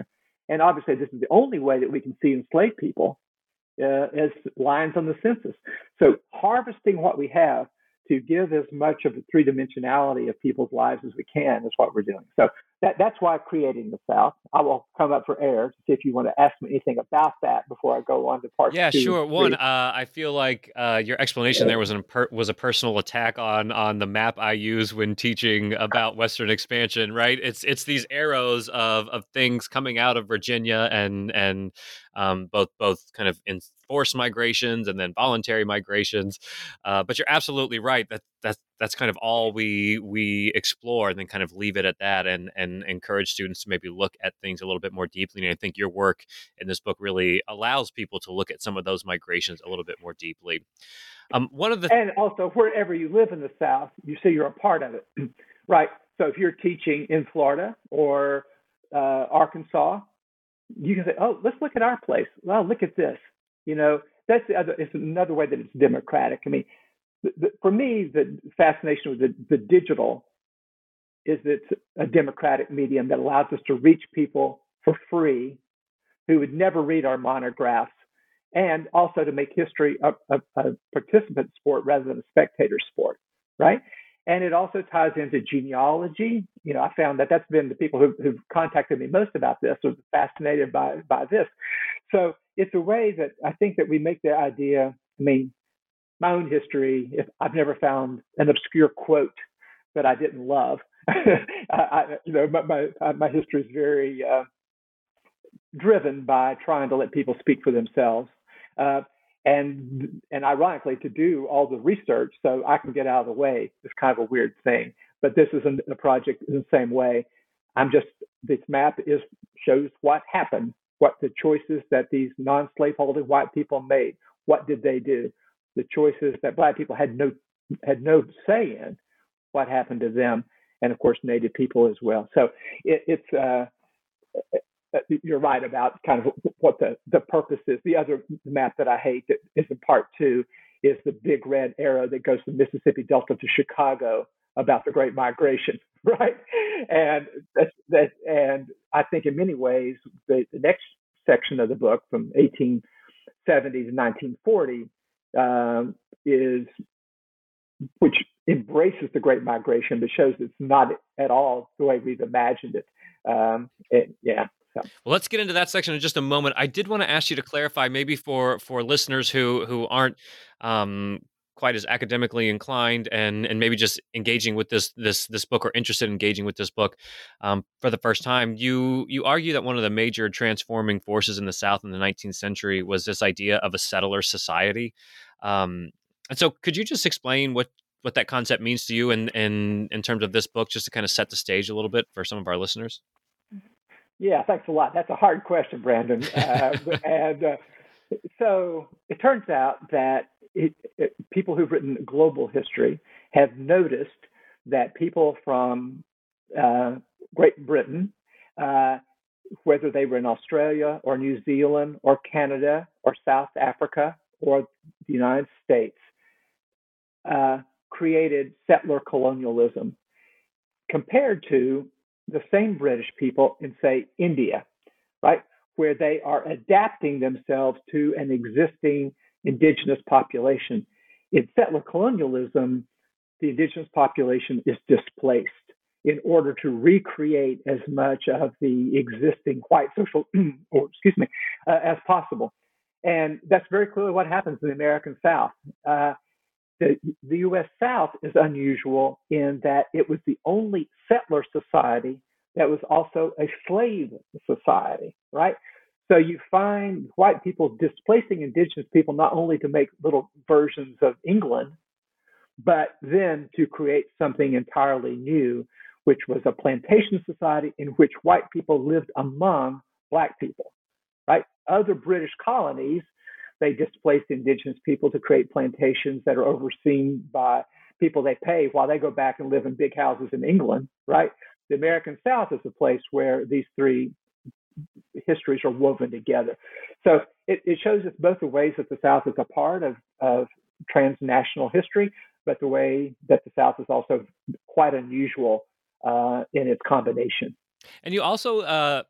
And obviously, this is the only way that we can see enslaved people uh, as lines on the census. So harvesting what we have to give as much of the three-dimensionality of people's lives as we can is what we're doing. So that, that's why I'm creating the South. I will come up for air to see if you want to ask me anything about that before I go on to part Yeah, two. sure. One, uh, I feel like uh, your explanation there was an per- was a personal attack on on the map I use when teaching about Western expansion. Right? It's it's these arrows of of things coming out of Virginia and and um, both both kind of enforced migrations and then voluntary migrations. Uh, but you're absolutely right that that that's kind of all we we explore, and then kind of leave it at that, and and encourage students to maybe look at things a little bit more deeply. And I think your work in this book really allows people to look at some of those migrations a little bit more deeply. Um, one of the and also wherever you live in the South, you see you're a part of it, right? So if you're teaching in Florida or uh, Arkansas, you can say, "Oh, let's look at our place. Well, look at this." You know, that's the other. It's another way that it's democratic. I mean, the, the, for me, the fascination with the, the digital is that it's a democratic medium that allows us to reach people for free who would never read our monographs, and also to make history a, a, a participant sport rather than a spectator sport, right? And it also ties into genealogy. You know, I found that that's been the people who've, who've contacted me most about this, was fascinated by, by this. So it's a way that I think that we make the idea, I mean, my own history, if I've never found an obscure quote that I didn't love. I, I, you know, my, my, my history is very uh, driven by trying to let people speak for themselves. Uh, and and ironically, to do all the research so I can get out of the way is kind of a weird thing. But this isn't a project in the same way. I'm just, this map is shows what happened, what the choices that these non-slaveholding white people made. What did they do? The choices that Black people had no had no say in. What happened to them, and of course Native people as well. So it, it's uh, you're right about kind of what the, the purpose is. The other map that I hate that is in part two is the big red arrow that goes from Mississippi Delta to Chicago about the Great Migration, right? And that's that. And I think in many ways the, the next section of the book from eighteen seventy to nineteen forty um, is which embraces the Great Migration, but shows it's not at all the way we've imagined it. Um, and, yeah. So. Well, let's get into that section in just a moment. I did want to ask you to clarify, maybe for for listeners who who aren't um, quite as academically inclined, and and maybe just engaging with this this this book, or interested in engaging with this book um, for the first time. You you argue that one of the major transforming forces in the South in the nineteenth century was this idea of a settler society. Um, and so, could you just explain what what that concept means to you, and in, in in terms of this book, just to kind of set the stage a little bit for some of our listeners? Yeah, thanks a lot. That's a hard question, Brandon. Uh, and uh, so it turns out that it, it, people who've written global history have noticed that people from uh, Great Britain, uh, whether they were in Australia or New Zealand or Canada or South Africa or the United States, uh, created settler colonialism compared to the same British people in, say, India, right, where they are adapting themselves to an existing indigenous population. In settler colonialism, the indigenous population is displaced in order to recreate as much of the existing white social, or excuse me, uh, as possible. And that's very clearly what happens in the American South. Uh, The, the U S South is unusual in that it was the only settler society that was also a slave society, right? So you find white people displacing indigenous people not only to make little versions of England, but then to create something entirely new, which was a plantation society in which white people lived among Black people, right? Other British colonies, they displaced indigenous people to create plantations that are overseen by people they pay while they go back and live in big houses in England, right? The American South is a place where these three histories are woven together. So it, it shows us both the ways that the South is a part of, of transnational history, but the way that the South is also quite unusual uh, in its combination. And you also uh,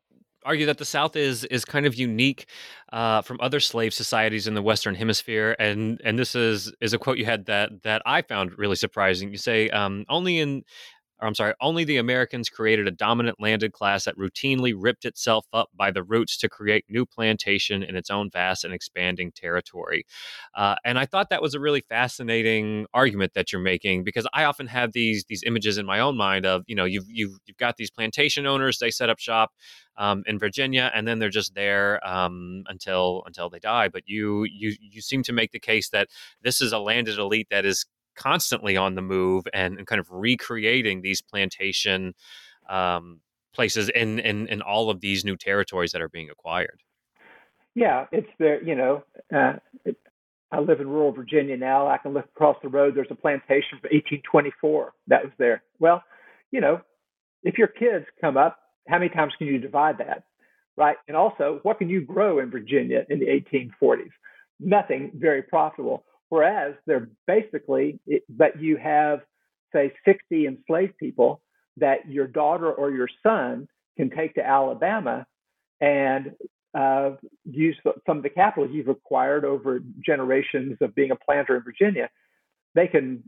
argue that the South is is kind of unique uh, from other slave societies in the Western Hemisphere, and and this is is a quote you had that that I found really surprising. You say um, only in or I'm sorry, only the Americans created a dominant landed class that routinely ripped itself up by the roots to create new plantation in its own vast and expanding territory. Uh, and I thought that was a really fascinating argument that you're making, because I often have these these images in my own mind of, you know, you've you've you've got these plantation owners, they set up shop um, in Virginia, and then they're just there um, until until they die. But you you you seem to make the case that this is a landed elite that is constantly on the move and, and kind of recreating these plantation um, places in, in in all of these new territories that are being acquired. Yeah, it's the, you know, uh, it, I live in rural Virginia now. I can look across the road. There's a plantation from eighteen twenty-four that was there. Well, you know, if your kids come up, how many times can you divide that, right? And also, what can you grow in Virginia in the eighteen forties? Nothing very profitable. Whereas they're basically, but you have, say, sixty enslaved people that your daughter or your son can take to Alabama and uh, use some of the capital you've acquired over generations of being a planter in Virginia. They can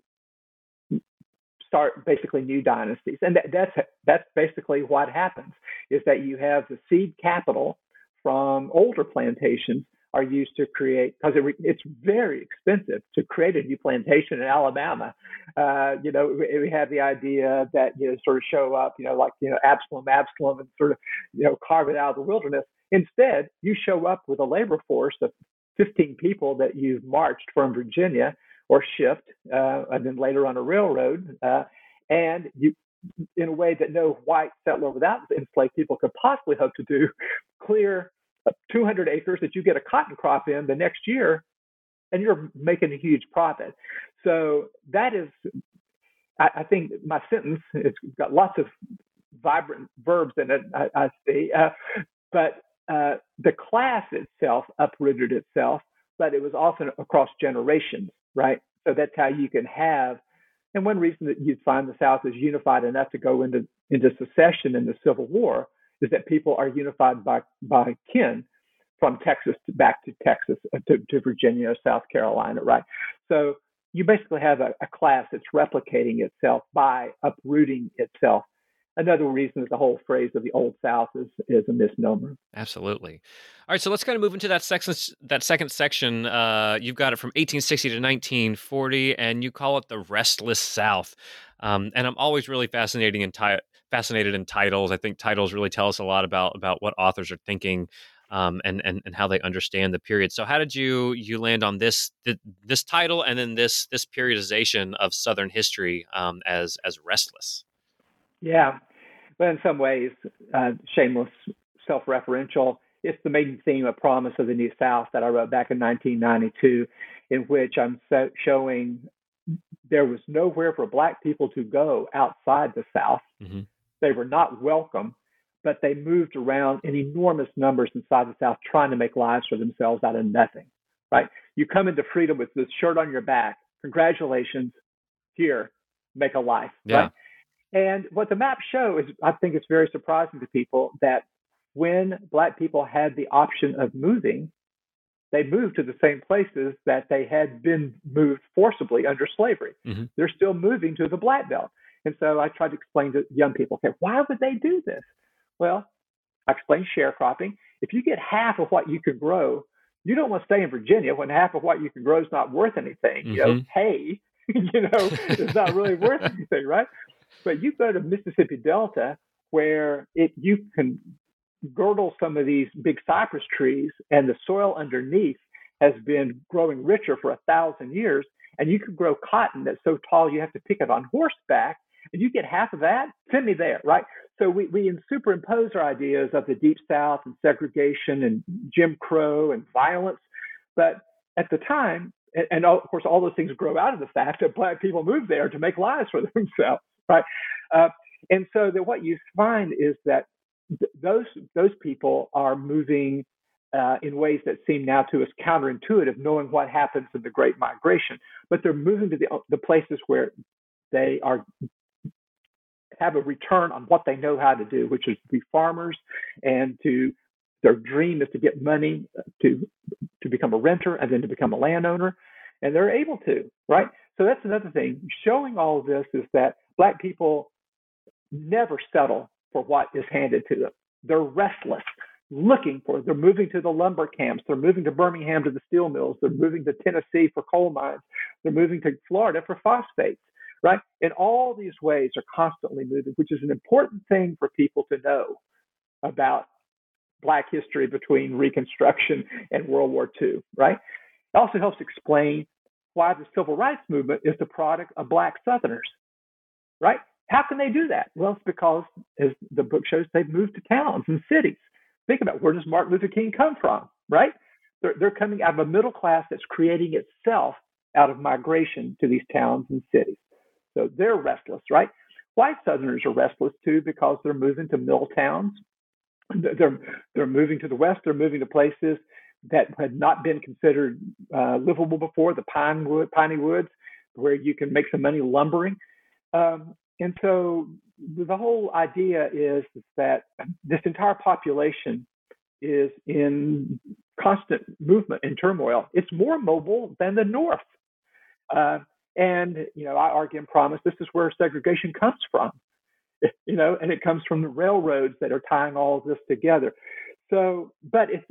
start basically new dynasties. And that, that's, that's basically what happens, is that you have the seed capital from older plantations are used to create, because it, it's very expensive to create a new plantation in Alabama. Uh, you know, we, we have the idea that, you know, sort of show up, you know, like, you know, Absalom, Absalom, and sort of, you know, carve it out of the wilderness. Instead, you show up with a labor force of fifteen people that you've marched from Virginia or shipped, uh, and then later on a railroad, uh, and you, in a way that no white settler without enslaved people could possibly hope to do, clear two hundred acres that you get a cotton crop in the next year, and you're making a huge profit. So that is, I, I think my sentence, it's got lots of vibrant verbs in it, I, I see, uh, but uh, the class itself uprooted itself, but it was often across generations, right? So that's how you can have, and one reason that you'd find the South is unified enough to go into, into secession in the Civil War is that people are unified by, by kin from Texas to back to Texas, uh, to, to Virginia or South Carolina, right? So you basically have a, a class that's replicating itself by uprooting itself. Another reason that the whole phrase of the Old South is, is a misnomer. Absolutely. All right, so let's kind of move into that section. That second section, uh, you've got it from eighteen sixty to nineteen forty, and you call it the Restless South. Um, and I'm always really fascinating in ti- fascinated in titles. I think titles really tell us a lot about about what authors are thinking, um, and and and how they understand the period. So, how did you you land on this th- this title and then this this periodization of Southern history um, as as restless? Yeah, but in some ways, uh, shameless, self-referential. It's the maiden theme of Promise of the New South that I wrote back in nineteen ninety-two, in which I'm so- showing there was nowhere for Black people to go outside the South. Mm-hmm. They were not welcome, but they moved around in enormous numbers inside the South, trying to make lives for themselves out of nothing, right? You come into freedom with this shirt on your back. Congratulations. Here, make a life, yeah. right? And what the maps show is, I think it's very surprising to people that when Black people had the option of moving, they moved to the same places that they had been moved forcibly under slavery. Mm-hmm. They're still moving to the Black Belt. And so I tried to explain to young people, okay, why would they do this? Well, I explained sharecropping. If you get half of what you can grow, you don't want to stay in Virginia when half of what you can grow is not worth anything. Mm-hmm. You know, hay, you know, it's not really worth anything, right? But you go to Mississippi Delta, where it you can girdle some of these big cypress trees, and the soil underneath has been growing richer for a thousand years, and you can grow cotton that's so tall you have to pick it on horseback, and you get half of that. Send me there, right? So we we superimpose our ideas of the Deep South and segregation and Jim Crow and violence, but at the time, and, and of course all those things grow out of the fact that Black people moved there to make lives for themselves. Right, uh, and so that what you find is that th- those those people are moving uh, in ways that seem now to us counterintuitive, knowing what happens in the Great Migration. But they're moving to the the places where they are have a return on what they know how to do, which is to be farmers, and to their dream is to get money to to become a renter and then to become a landowner, and they're able to, right? So that's another thing. Showing all of this is that Black people never settle for what is handed to them. They're restless, looking for it. They're moving to the lumber camps. They're moving to Birmingham to the steel mills. They're moving to Tennessee for coal mines. They're moving to Florida for phosphates, right? And all these ways are constantly moving, which is an important thing for people to know about Black history between Reconstruction and World War Two, right? It also helps explain why the Civil Rights Movement is the product of Black Southerners, right? How can they do that? Well, it's because, as the book shows, they've moved to towns and cities. Think about, where does Martin Luther King come from, right? They're, they're coming out of a middle class that's creating itself out of migration to these towns and cities. So they're restless, right? White Southerners are restless too, because they're moving to mill towns. They're, they're moving to the West. They're moving to places that had not been considered uh, livable before, the pine wood, piney woods, where you can make some money lumbering. Um, and so the whole idea is, is that this entire population is in constant movement and turmoil. It's more mobile than the North. Uh, and, you know, I argue and promise this is where segregation comes from. You know, and it comes from the railroads that are tying all of this together. So, but if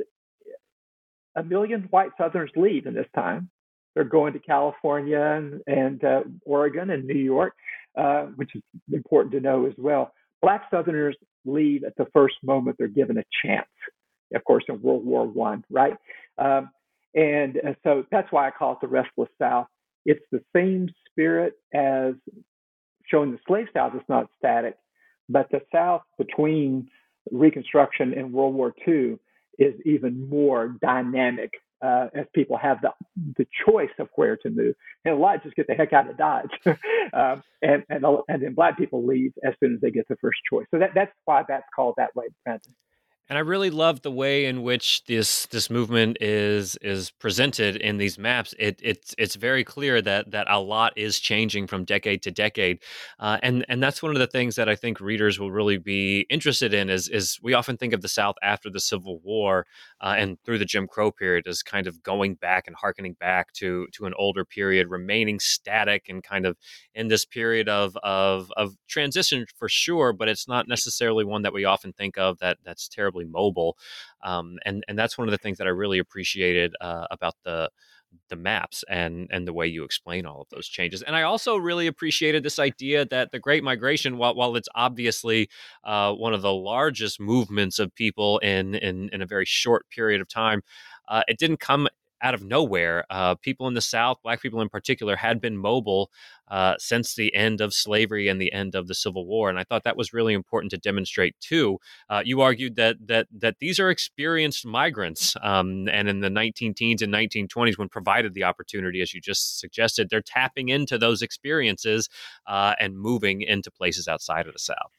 a million white Southerners leave in this time, they're going to California and, and uh, Oregon and New York, uh, which is important to know as well. Black Southerners leave at the first moment they're given a chance, of course, in World War One, right? Um, and uh, so that's why I call it the Restless South. It's the same spirit as showing the slave South is not static, but the South between Reconstruction and World War Two is even more dynamic uh, as people have the the choice of where to move. And a lot just get the heck out of Dodge, um, and and and then Black people leave as soon as they get the first choice. So that that's why that's called that way, Brandon. And I really love the way in which this this movement is is presented in these maps. It it's it's very clear that that a lot is changing from decade to decade, uh, and and that's one of the things that I think readers will really be interested in. Is is we often think of the South after the Civil War uh, and through the Jim Crow period as kind of going back and hearkening back to to an older period, remaining static and kind of in this period of of of transition for sure. But it's not necessarily one that we often think of that that's terribly mobile, um, and and that's one of the things that I really appreciated uh, about the the maps and and the way you explain all of those changes. And I also really appreciated this idea that the Great Migration, while while it's obviously uh, one of the largest movements of people in in, in a very short period of time, uh, it didn't come out of nowhere. Uh, people in the South, Black people in particular, had been mobile uh, since the end of slavery and the end of the Civil War, and I thought that was really important to demonstrate too. Uh, you argued that that that these are experienced migrants, um, and in the nineteen teens and nineteen twenties, when provided the opportunity, as you just suggested, they're tapping into those experiences uh, and moving into places outside of the South.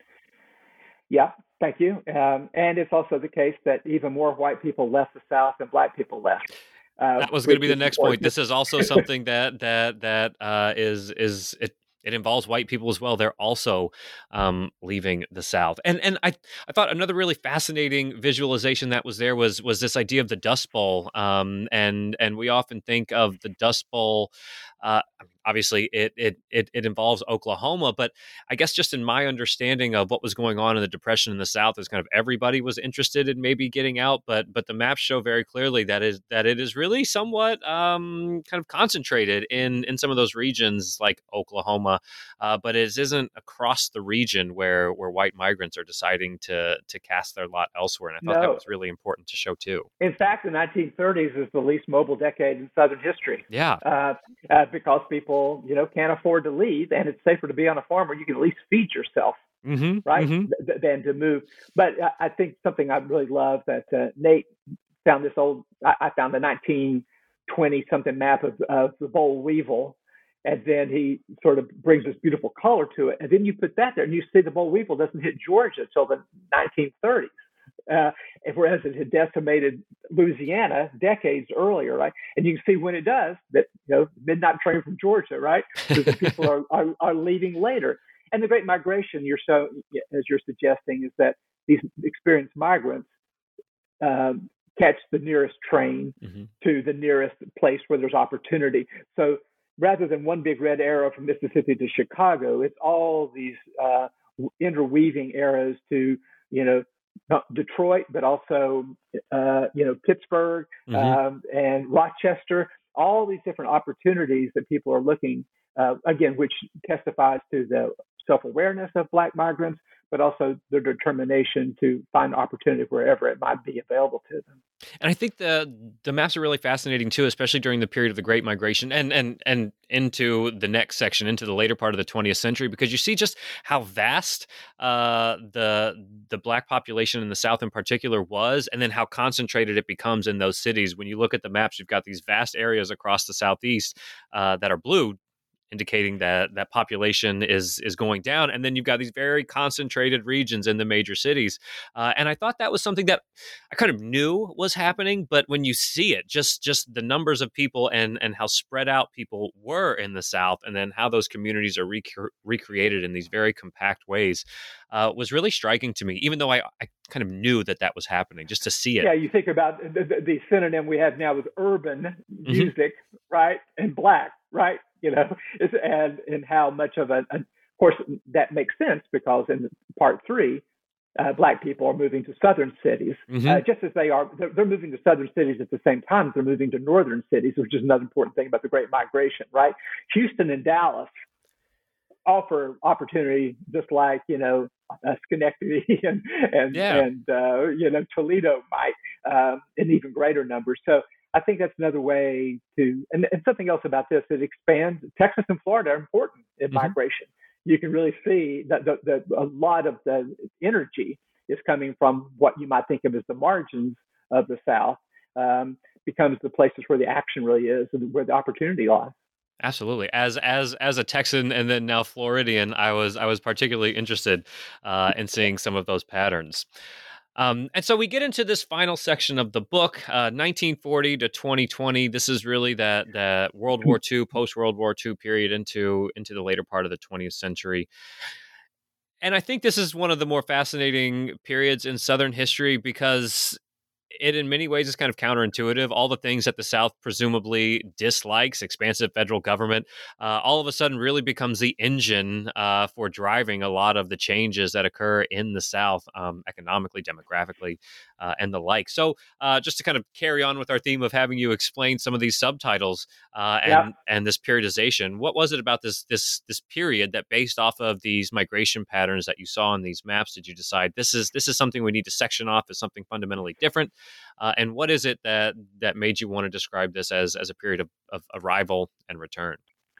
Yeah, thank you. Um, and it's also the case that even more white people left the South than Black people left. Uh, that was going to be the next point. This is also something that that that uh, is is it, it involves white people as well. They're also um, leaving the South, and and I I thought another really fascinating visualization that was there was was this idea of the Dust Bowl, um, and and we often think of the Dust Bowl. Uh, obviously, it, it it it involves Oklahoma, but I guess just in my understanding of what was going on in the Depression in the South is kind of everybody was interested in maybe getting out, but but the maps show very clearly that is that it is really somewhat um, kind of concentrated in in some of those regions like Oklahoma, uh, but it isn't across the region where where white migrants are deciding to to cast their lot elsewhere. And I thought No. that was really important to show too. In fact, the nineteen thirties is the least mobile decade in Southern history. Yeah. Uh, uh, because people, you know, can't afford to leave, and it's safer to be on a farm where you can at least feed yourself, Mm-hmm, right, mm-hmm. th- than to move. But I, I think something I really love that uh, Nate found this old. I, I found the nineteen twenty something map of, of the boll weevil, and then he sort of brings this beautiful color to it, and then you put that there, and you see the boll weevil doesn't hit Georgia until the nineteen thirties. Uh, whereas it had decimated Louisiana decades earlier, right? And you can see when it does that, you know, midnight train from Georgia, right? Because the people are, are are leaving later. And the Great Migration, you're so as you're suggesting, is that these experienced migrants um, catch the nearest train mm-hmm. to the nearest place where there's opportunity. So rather than one big red arrow from Mississippi to Chicago, it's all these uh, interweaving arrows to, you know, not Detroit, but also, uh, you know, Pittsburgh mm-hmm. um, and Rochester, all these different opportunities that people are looking, uh, again, which testifies to the self-awareness of Black migrants, but also their determination to find opportunity wherever it might be available to them. And I think the the maps are really fascinating too, especially during the period of the Great Migration and and and into the next section, into the later part of the twentieth century, because you see just how vast uh, the the Black population in the South in particular was, and then how concentrated it becomes in those cities. When you look at the maps, you've got these vast areas across the Southeast uh, that are blue, indicating that that population is is going down. And then you've got these very concentrated regions in the major cities. Uh, and I thought that was something that I kind of knew was happening, but when you see it, just just the numbers of people and and how spread out people were in the South, and then how those communities are rec- recreated in these very compact ways, uh, was really striking to me, even though I, I kind of knew that that was happening, just to see it. Yeah, you think about the, the, the synonym we have now with urban mm-hmm. music, right, and Black, right? You know, it's, and and how much of a, a, of course, that makes sense because in part three, uh, Black people are moving to southern cities, mm-hmm. uh, just as they are, they're, they're moving to southern cities at the same time as they're moving to northern cities, which is another important thing about the Great Migration, right? Houston and Dallas offer opportunity just like, you know, uh, Schenectady and, and, yeah. and uh, you know, Toledo might um, in even greater numbers. So I think that's another way to, and, and something else about this, it expands. Texas and Florida are important in mm-hmm. migration. You can really see that the, the, a lot of the energy is coming from what you might think of as the margins of the South, um, becomes the places where the action really is and where the opportunity lies. Absolutely. As as as a Texan and then now Floridian, I was I was particularly interested uh, in seeing some of those patterns. Um, and so we get into this final section of the book, uh, nineteen forty to twenty twenty. This is really that that World War Two, post World War Two period into into the later part of the twentieth century. And I think this is one of the more fascinating periods in Southern history because it in many ways is kind of counterintuitive. All the things that the South presumably dislikes, expansive federal government, uh, all of a sudden really becomes the engine uh, for driving a lot of the changes that occur in the South, um, economically, demographically, uh, and the like. So uh, just to kind of carry on with our theme of having you explain some of these subtitles uh, and, yeah. and this periodization, what was it about this, this, this period that based off of these migration patterns that you saw in these maps, did you decide this is, this is something we need to section off as something fundamentally different? Uh, and what is it that that made you want to describe this as as a period of, of arrival and return?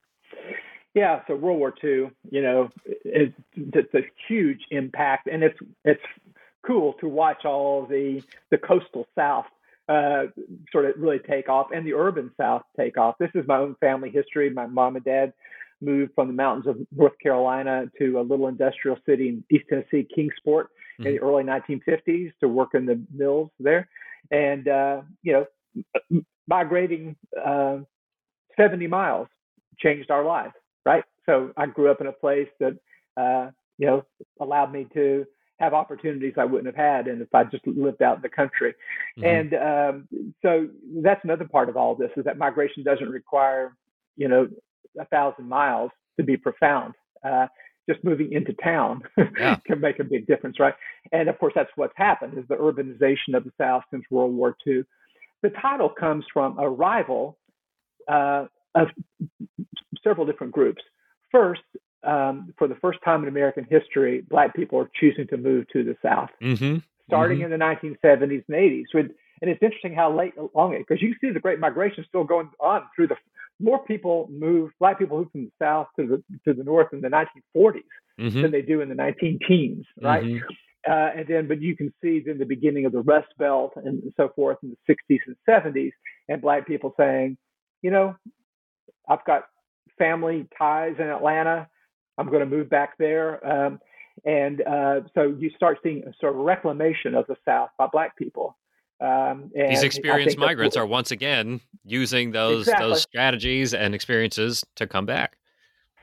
Yeah, so World War Two, you know, is it's a huge impact, and it's it's cool to watch all the the coastal South uh, sort of really take off, and the urban South take off. This is my own family history. My mom and dad moved from the mountains of North Carolina to a little industrial city in East Tennessee, Kingsport, mm-hmm. in the early nineteen fifties to work in the mills there. And, uh, you know, migrating uh, seventy miles changed our lives, right? So I grew up in a place that, uh, you know, allowed me to have opportunities I wouldn't have had and if I just lived out in the country. Mm-hmm. And um, so that's another part of all this is that migration doesn't require, you know, a thousand miles to be profound. Uh, just moving into town yeah. can make a big difference, right? And of course, that's what's happened is the urbanization of the South since World War Two. The title comes from a rival uh, of several different groups. First, um, for the first time in American history, Black people are choosing to move to the South, mm-hmm. starting mm-hmm. in the nineteen seventies and eighties. So it, and it's interesting how late along it, because you see the Great Migration still going on through the, more people move, Black people move from the South to the to the North in the nineteen forties mm-hmm. than they do in the nineteen teens, right? Mm-hmm. Uh, and then, but you can see in the beginning of the Rust Belt and so forth in the sixties and seventies, and Black people saying, you know, I've got family ties in Atlanta. I'm going to move back there. Um, and uh, so you start seeing a sort of reclamation of the South by Black people. Um, and These experienced migrants are once again using those exactly. those strategies and experiences to come back.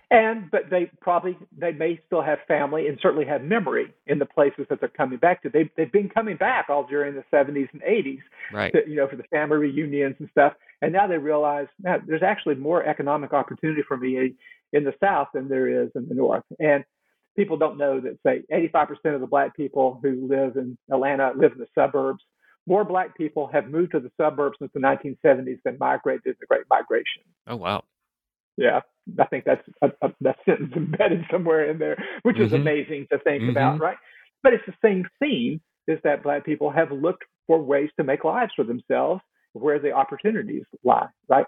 And but they probably they may still have family and certainly have memory in the places that they're coming back to. They they've been coming back all during the seventies and eighties, Right. to, you know, for the family reunions and stuff. And now they realize that there's actually more economic opportunity for me in the South than there is in the North. And people don't know that, say, eighty-five percent of the Black people who live in Atlanta live in the suburbs. More Black people have moved to the suburbs since the nineteen seventies than migrated in the Great Migration. Oh, wow. Yeah, I think that's a, a, that sentence embedded somewhere in there, which is Mm-hmm. amazing to think Mm-hmm. about, right? But it's the same theme, is that Black people have looked for ways to make lives for themselves where the opportunities lie, right?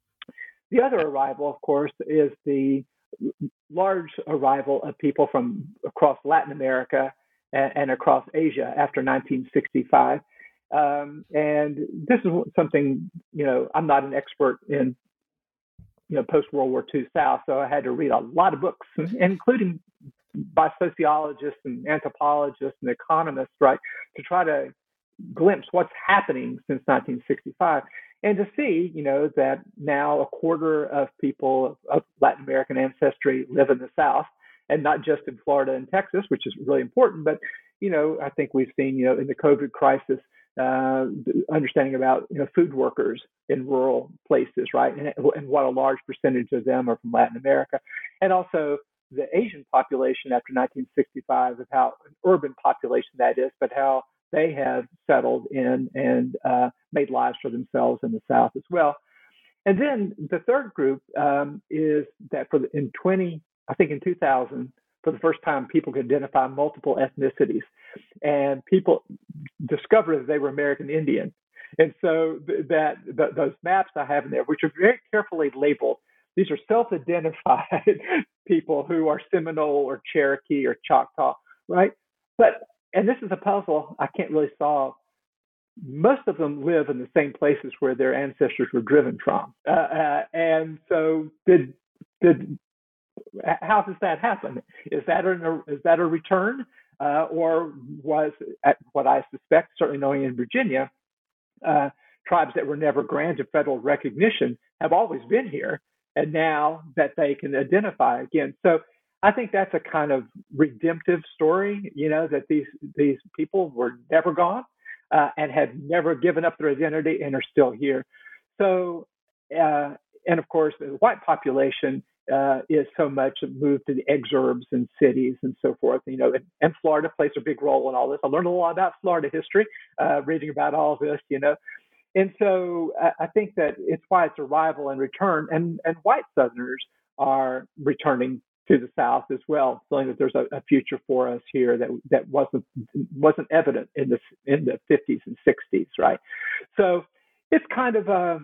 The other arrival, of course, is the large arrival of people from across Latin America and, and across Asia after nineteen sixty-five. Um, and this is something, you know, I'm not an expert in, you know, post-World War Two South, so I had to read a lot of books, including by sociologists and anthropologists and economists, right, to try to glimpse what's happening since nineteen sixty-five, and to see, you know, that now a quarter of people of Latin American ancestry live in the South, and not just in Florida and Texas, which is really important, but, you know, I think we've seen, you know, in the COVID crisis, uh, understanding about, you know, food workers in rural places, right? And, and what a large percentage of them are from Latin America. And also the Asian population after nineteen sixty-five, of how an urban population that is, but how they have settled in and uh, made lives for themselves in the South as well. And then the third group um, is that for the, in twenty, I think in two thousand, for the first time, people could identify multiple ethnicities, and people discovered that they were American Indian. And so th- that th- those maps I have in there, which are very carefully labeled, these are self-identified people who are Seminole or Cherokee or Choctaw, right? But and this is a puzzle I can't really solve. Most of them live in the same places where their ancestors were driven from, uh, uh, and so did did. How does that happen? Is that a is that a return, uh, or was, at what I suspect, certainly knowing in Virginia, uh, tribes that were never granted federal recognition have always been here, and now that they can identify again. So I think that's a kind of redemptive story, you know, that these these people were never gone uh, and have never given up their identity and are still here. So, uh, and of course, the white population uh, is so much moved to the exurbs and cities and so forth, you know, and, and Florida plays a big role in all this. I learned a lot about Florida history, uh, reading about all this, you know. And so uh, I think that it's why it's arrival and return, and, and white Southerners are returning to the South as well, feeling that there's a, a future for us here that that wasn't wasn't evident in the in the fifties and sixties, right? So it's kind of a,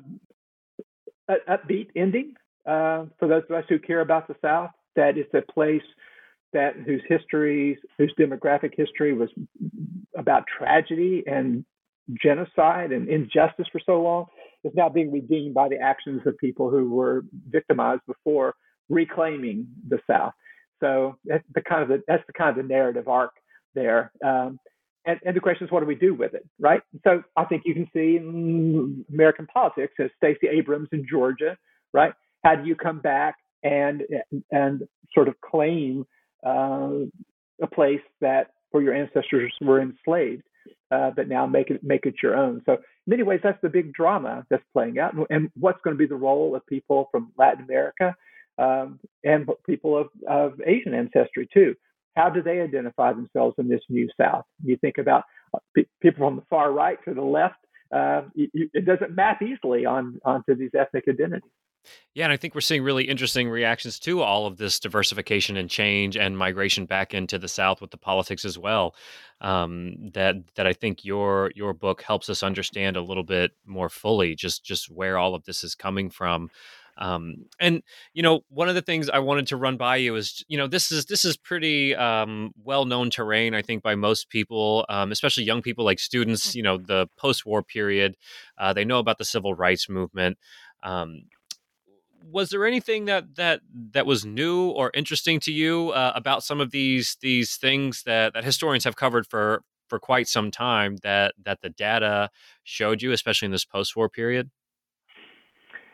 a upbeat ending uh, for those of us who care about the South. That it's a place that whose history, whose demographic history was about tragedy and genocide and injustice for so long, is now being redeemed by the actions of people who were victimized before, reclaiming the South. So that's the kind of the, that's the kind of the narrative arc there. Um, and, and the question is, what do we do with it, right? So I think you can see in American politics, as Stacey Abrams in Georgia, right? How do you come back and and sort of claim uh, a place that where your ancestors were enslaved, uh, but now make it make it your own? So in many ways, that's the big drama that's playing out. And, and what's going to be the role of people from Latin America um, and people of, of Asian ancestry too? How do they identify themselves in this new South? You think about p- people from the far right to the left. Uh, you, you, it doesn't map easily on onto these ethnic identities. Yeah, and I think we're seeing really interesting reactions to all of this diversification and change and migration back into the South with the politics as well. Um, that that I think your your book helps us understand a little bit more fully, just just where all of this is coming from. Um, and you know, one of the things I wanted to run by you is, you know, this is this is pretty um, well known terrain, I think, by most people, um, especially young people, like students. You know, the post-war period, uh, they know about the civil rights movement. Um, Was there anything that that that was new or interesting to you uh, about some of these these things that, that historians have covered for for quite some time that that the data showed you, especially in this post-war period?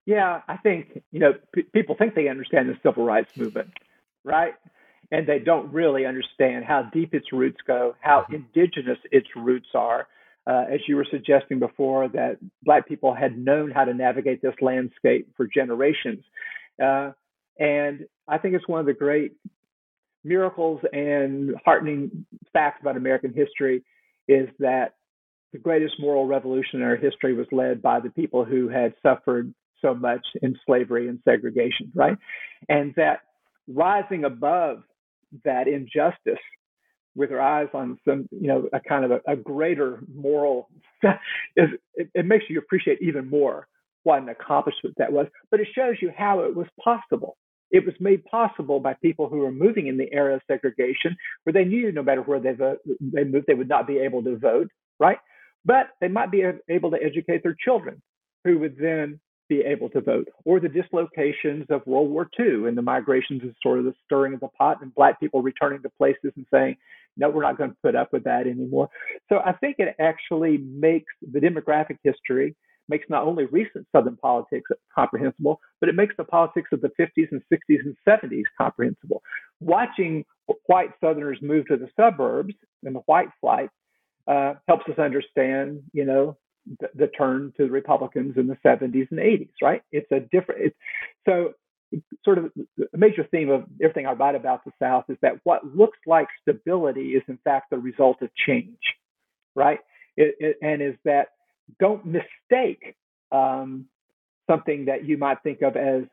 Yeah, I think, you know, p- people think they understand the civil rights movement, right? And they don't really understand how deep its roots go, how Mhm. indigenous its roots are. Uh, as you were suggesting before, that Black people had known how to navigate this landscape for generations. Uh, and I think it's one of the great miracles and heartening facts about American history is that the greatest moral revolution in our history was led by the people who had suffered so much in slavery and segregation, right? And that rising above that injustice with our eyes on some, you know, a kind of a, a greater moral, is it, it makes you appreciate even more what an accomplishment that was. But it shows you how it was possible. It was made possible by people who were moving in the era of segregation, where they knew no matter where they vote, they moved, they would not be able to vote, right? But they might be able to educate their children, who would then be able to vote, or the dislocations of World War Two and the migrations and sort of the stirring of the pot and Black people returning to places and saying, no, we're not going to put up with that anymore. So I think it actually makes the demographic history, makes not only recent Southern politics comprehensible, but it makes the politics of the fifties and sixties and seventies comprehensible. Watching white Southerners move to the suburbs and the white flight uh, helps us understand, you know, the, the turn to the Republicans in the seventies and eighties, right? It's a different, it's, so sort of a major theme of everything I write about the South is that what looks like stability is in fact the result of change, right? It, it, and is that don't mistake um, something that you might think of as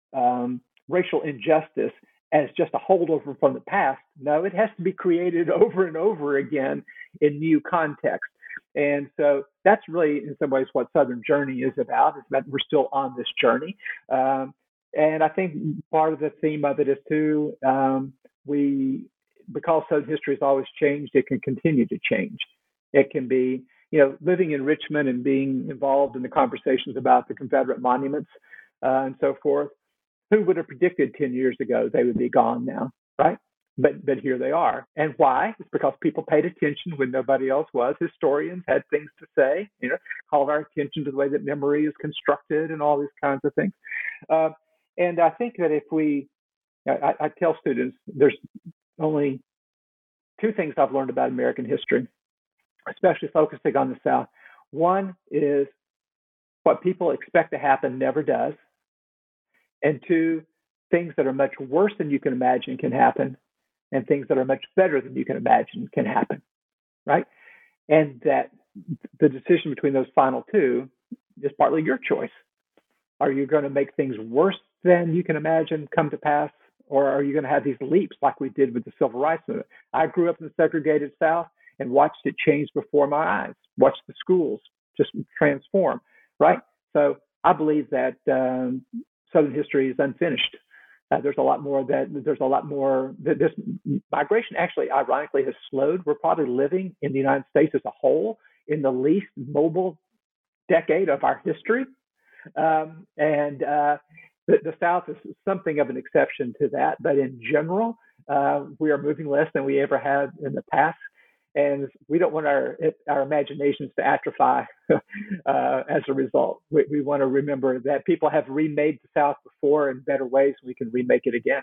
um, racial injustice as just a holdover from the past. No, it has to be created over and over again in new context. And so that's really, in some ways, what Southern Journey is about. It's about we're still on this journey. Um, and I think part of the theme of it is too, um, we, because Southern history has always changed, it can continue to change. It can be, you know, living in Richmond and being involved in the conversations about the Confederate monuments uh, and so forth. Who would have predicted ten years ago they would be gone now, right? But but here they are. And why? It's because people paid attention when nobody else was. Historians had things to say, you know, called our attention to the way that memory is constructed and all these kinds of things. Uh, and I think that if we, I, I tell students, there's only two things I've learned about American history, especially focusing on the South. One is what people expect to happen never does. And two, things that are much worse than you can imagine can happen, and things that are much better than you can imagine can happen, right? And that the decision between those final two is partly your choice. Are you going to make things worse than you can imagine come to pass, or are you going to have these leaps like we did with the Civil Rights Movement? I grew up in the segregated South and watched it change before my eyes, watched the schools just transform, right? So I believe that um, Southern history is unfinished. Uh, there's a lot more that there's a lot more that this migration actually ironically has slowed. We're probably living in the United States as a whole in the least mobile decade of our history. Um, and uh, the, the South is something of an exception to that. But in general, uh, we are moving less than we ever have in the past. And we don't want our our imaginations to atrophy uh, as a result. We, we want to remember that people have remade the South before in better ways. We can remake it again.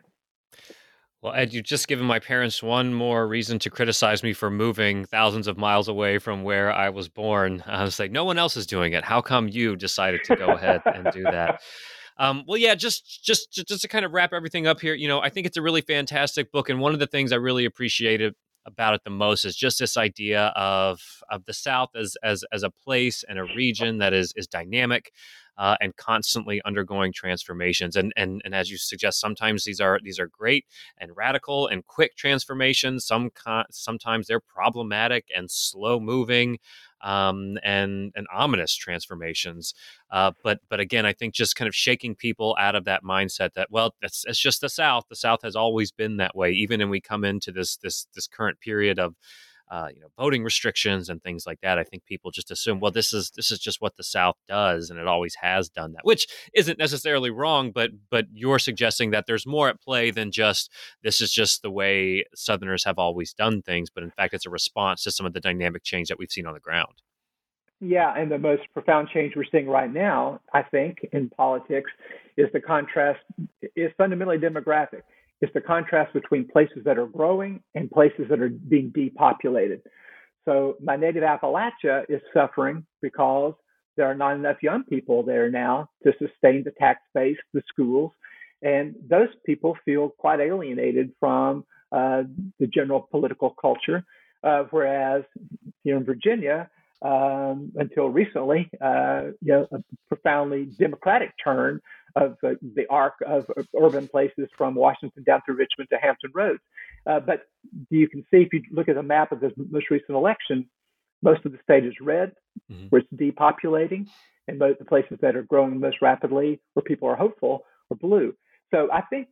Well, Ed, you've just given my parents one more reason to criticize me for moving thousands of miles away from where I was born. I was like, no one else is doing it. How come you decided to go ahead and do that? Um, well, yeah, just, just just to kind of wrap everything up here, you know, I think it's a really fantastic book. And one of the things I really appreciated about it the most is just this idea of of the South as as as a place and a region that is is dynamic uh, and constantly undergoing transformations. And and and as you suggest, sometimes these are these are great and radical and quick transformations. Some con- sometimes they're problematic and slow moving. Um, and and ominous transformations, uh, but but again, I think just kind of shaking people out of that mindset that well, it's it's just the South. The South has always been that way, even when we come into this this this current period of uh, you know voting restrictions and things like that. I think people just assume well, this is this is just what the South does, and it always has done that, which isn't necessarily wrong. But but you're suggesting that there's more at play than just this is just the way Southerners have always done things, but in fact, it's a response to some of the dynamic change that we've seen on the ground. Yeah, and the most profound change we're seeing right now, I think, in politics is the contrast, is fundamentally demographic. It's the contrast between places that are growing and places that are being depopulated. So my native Appalachia is suffering because there are not enough young people there now to sustain the tax base, the schools, and those people feel quite alienated from uh, the general political culture. Uh, whereas here in Virginia, um, until recently, uh, you know, a profoundly democratic turn of uh, the arc of, of urban places from Washington down through Richmond to Hampton Roads. Uh, but you can see if you look at the map of this most recent election, most of the state is red, mm-hmm. where it's depopulating, and most, the places that are growing most rapidly, where people are hopeful, are blue. So I think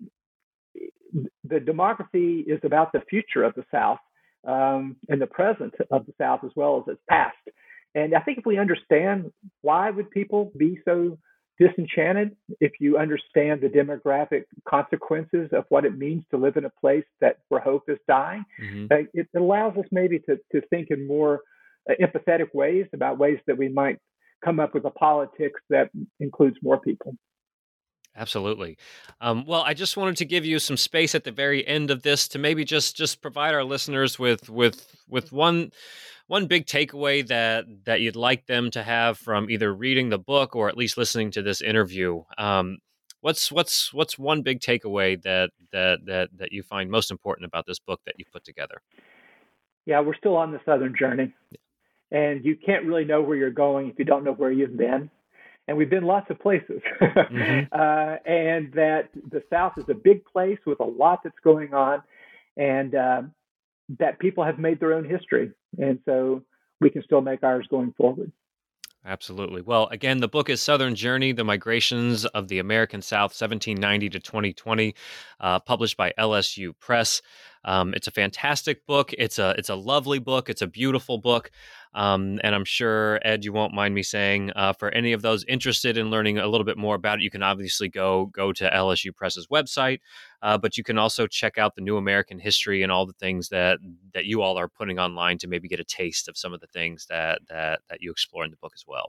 the demography is about the future of the South um, and the present of the South as well as its past. And I think if we understand why would people be so disenchanted, if you understand the demographic consequences of what it means to live in a place that where hope is dying, mm-hmm. uh, it allows us maybe to, to think in more uh, empathetic ways about ways that we might come up with a politics that includes more people. Absolutely. Um, well, I just wanted to give you some space at the very end of this to maybe just just provide our listeners with with with one one big takeaway that that you'd like them to have from either reading the book or at least listening to this interview. Um, what's what's what's one big takeaway that that that that you find most important about this book that you put together? Yeah, we're still on the Southern journey, yeah. And you can't really know where you're going if you don't know where you've been. And we've been lots of places, mm-hmm. uh, and that the South is a big place with a lot that's going on, and uh, that people have made their own history. And so we can still make ours going forward. Absolutely. Well, again, the book is Southern Journey, The Migrations of the American South, seventeen ninety to twenty twenty, uh, published by L S U Press. Um, it's a fantastic book. It's a it's a lovely book. It's a beautiful book. Um, and I'm sure, Ed, you won't mind me saying, uh, for any of those interested in learning a little bit more about it, you can obviously go go to L S U Press's website, uh, but you can also check out the New American History and all the things that that you all are putting online to maybe get a taste of some of the things that that that you explore in the book as well.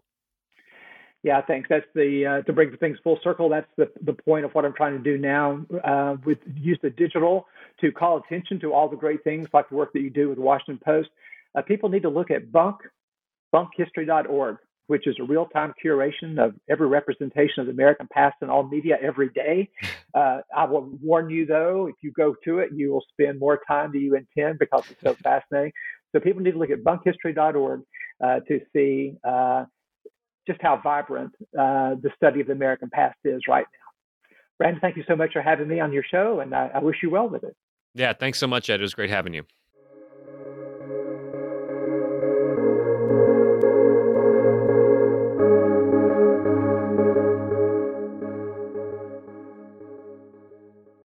Yeah, thanks. That's the uh, to bring things full circle. That's the the point of what I'm trying to do now. Uh, with use the digital to call attention to all the great things like the work that you do with the Washington Post. Uh, people need to look at bunk bunk history dot org, which is a real-time curation of every representation of the American past in all media every day. Uh, I will warn you, though, if you go to it, you will spend more time than you intend because it's so fascinating. So people need to look at bunk history dot org uh, to see uh, just how vibrant uh, the study of the American past is right now. Brandon, thank you so much for having me on your show, and I, I wish you well with it. Yeah, thanks so much, Ed. It was great having you.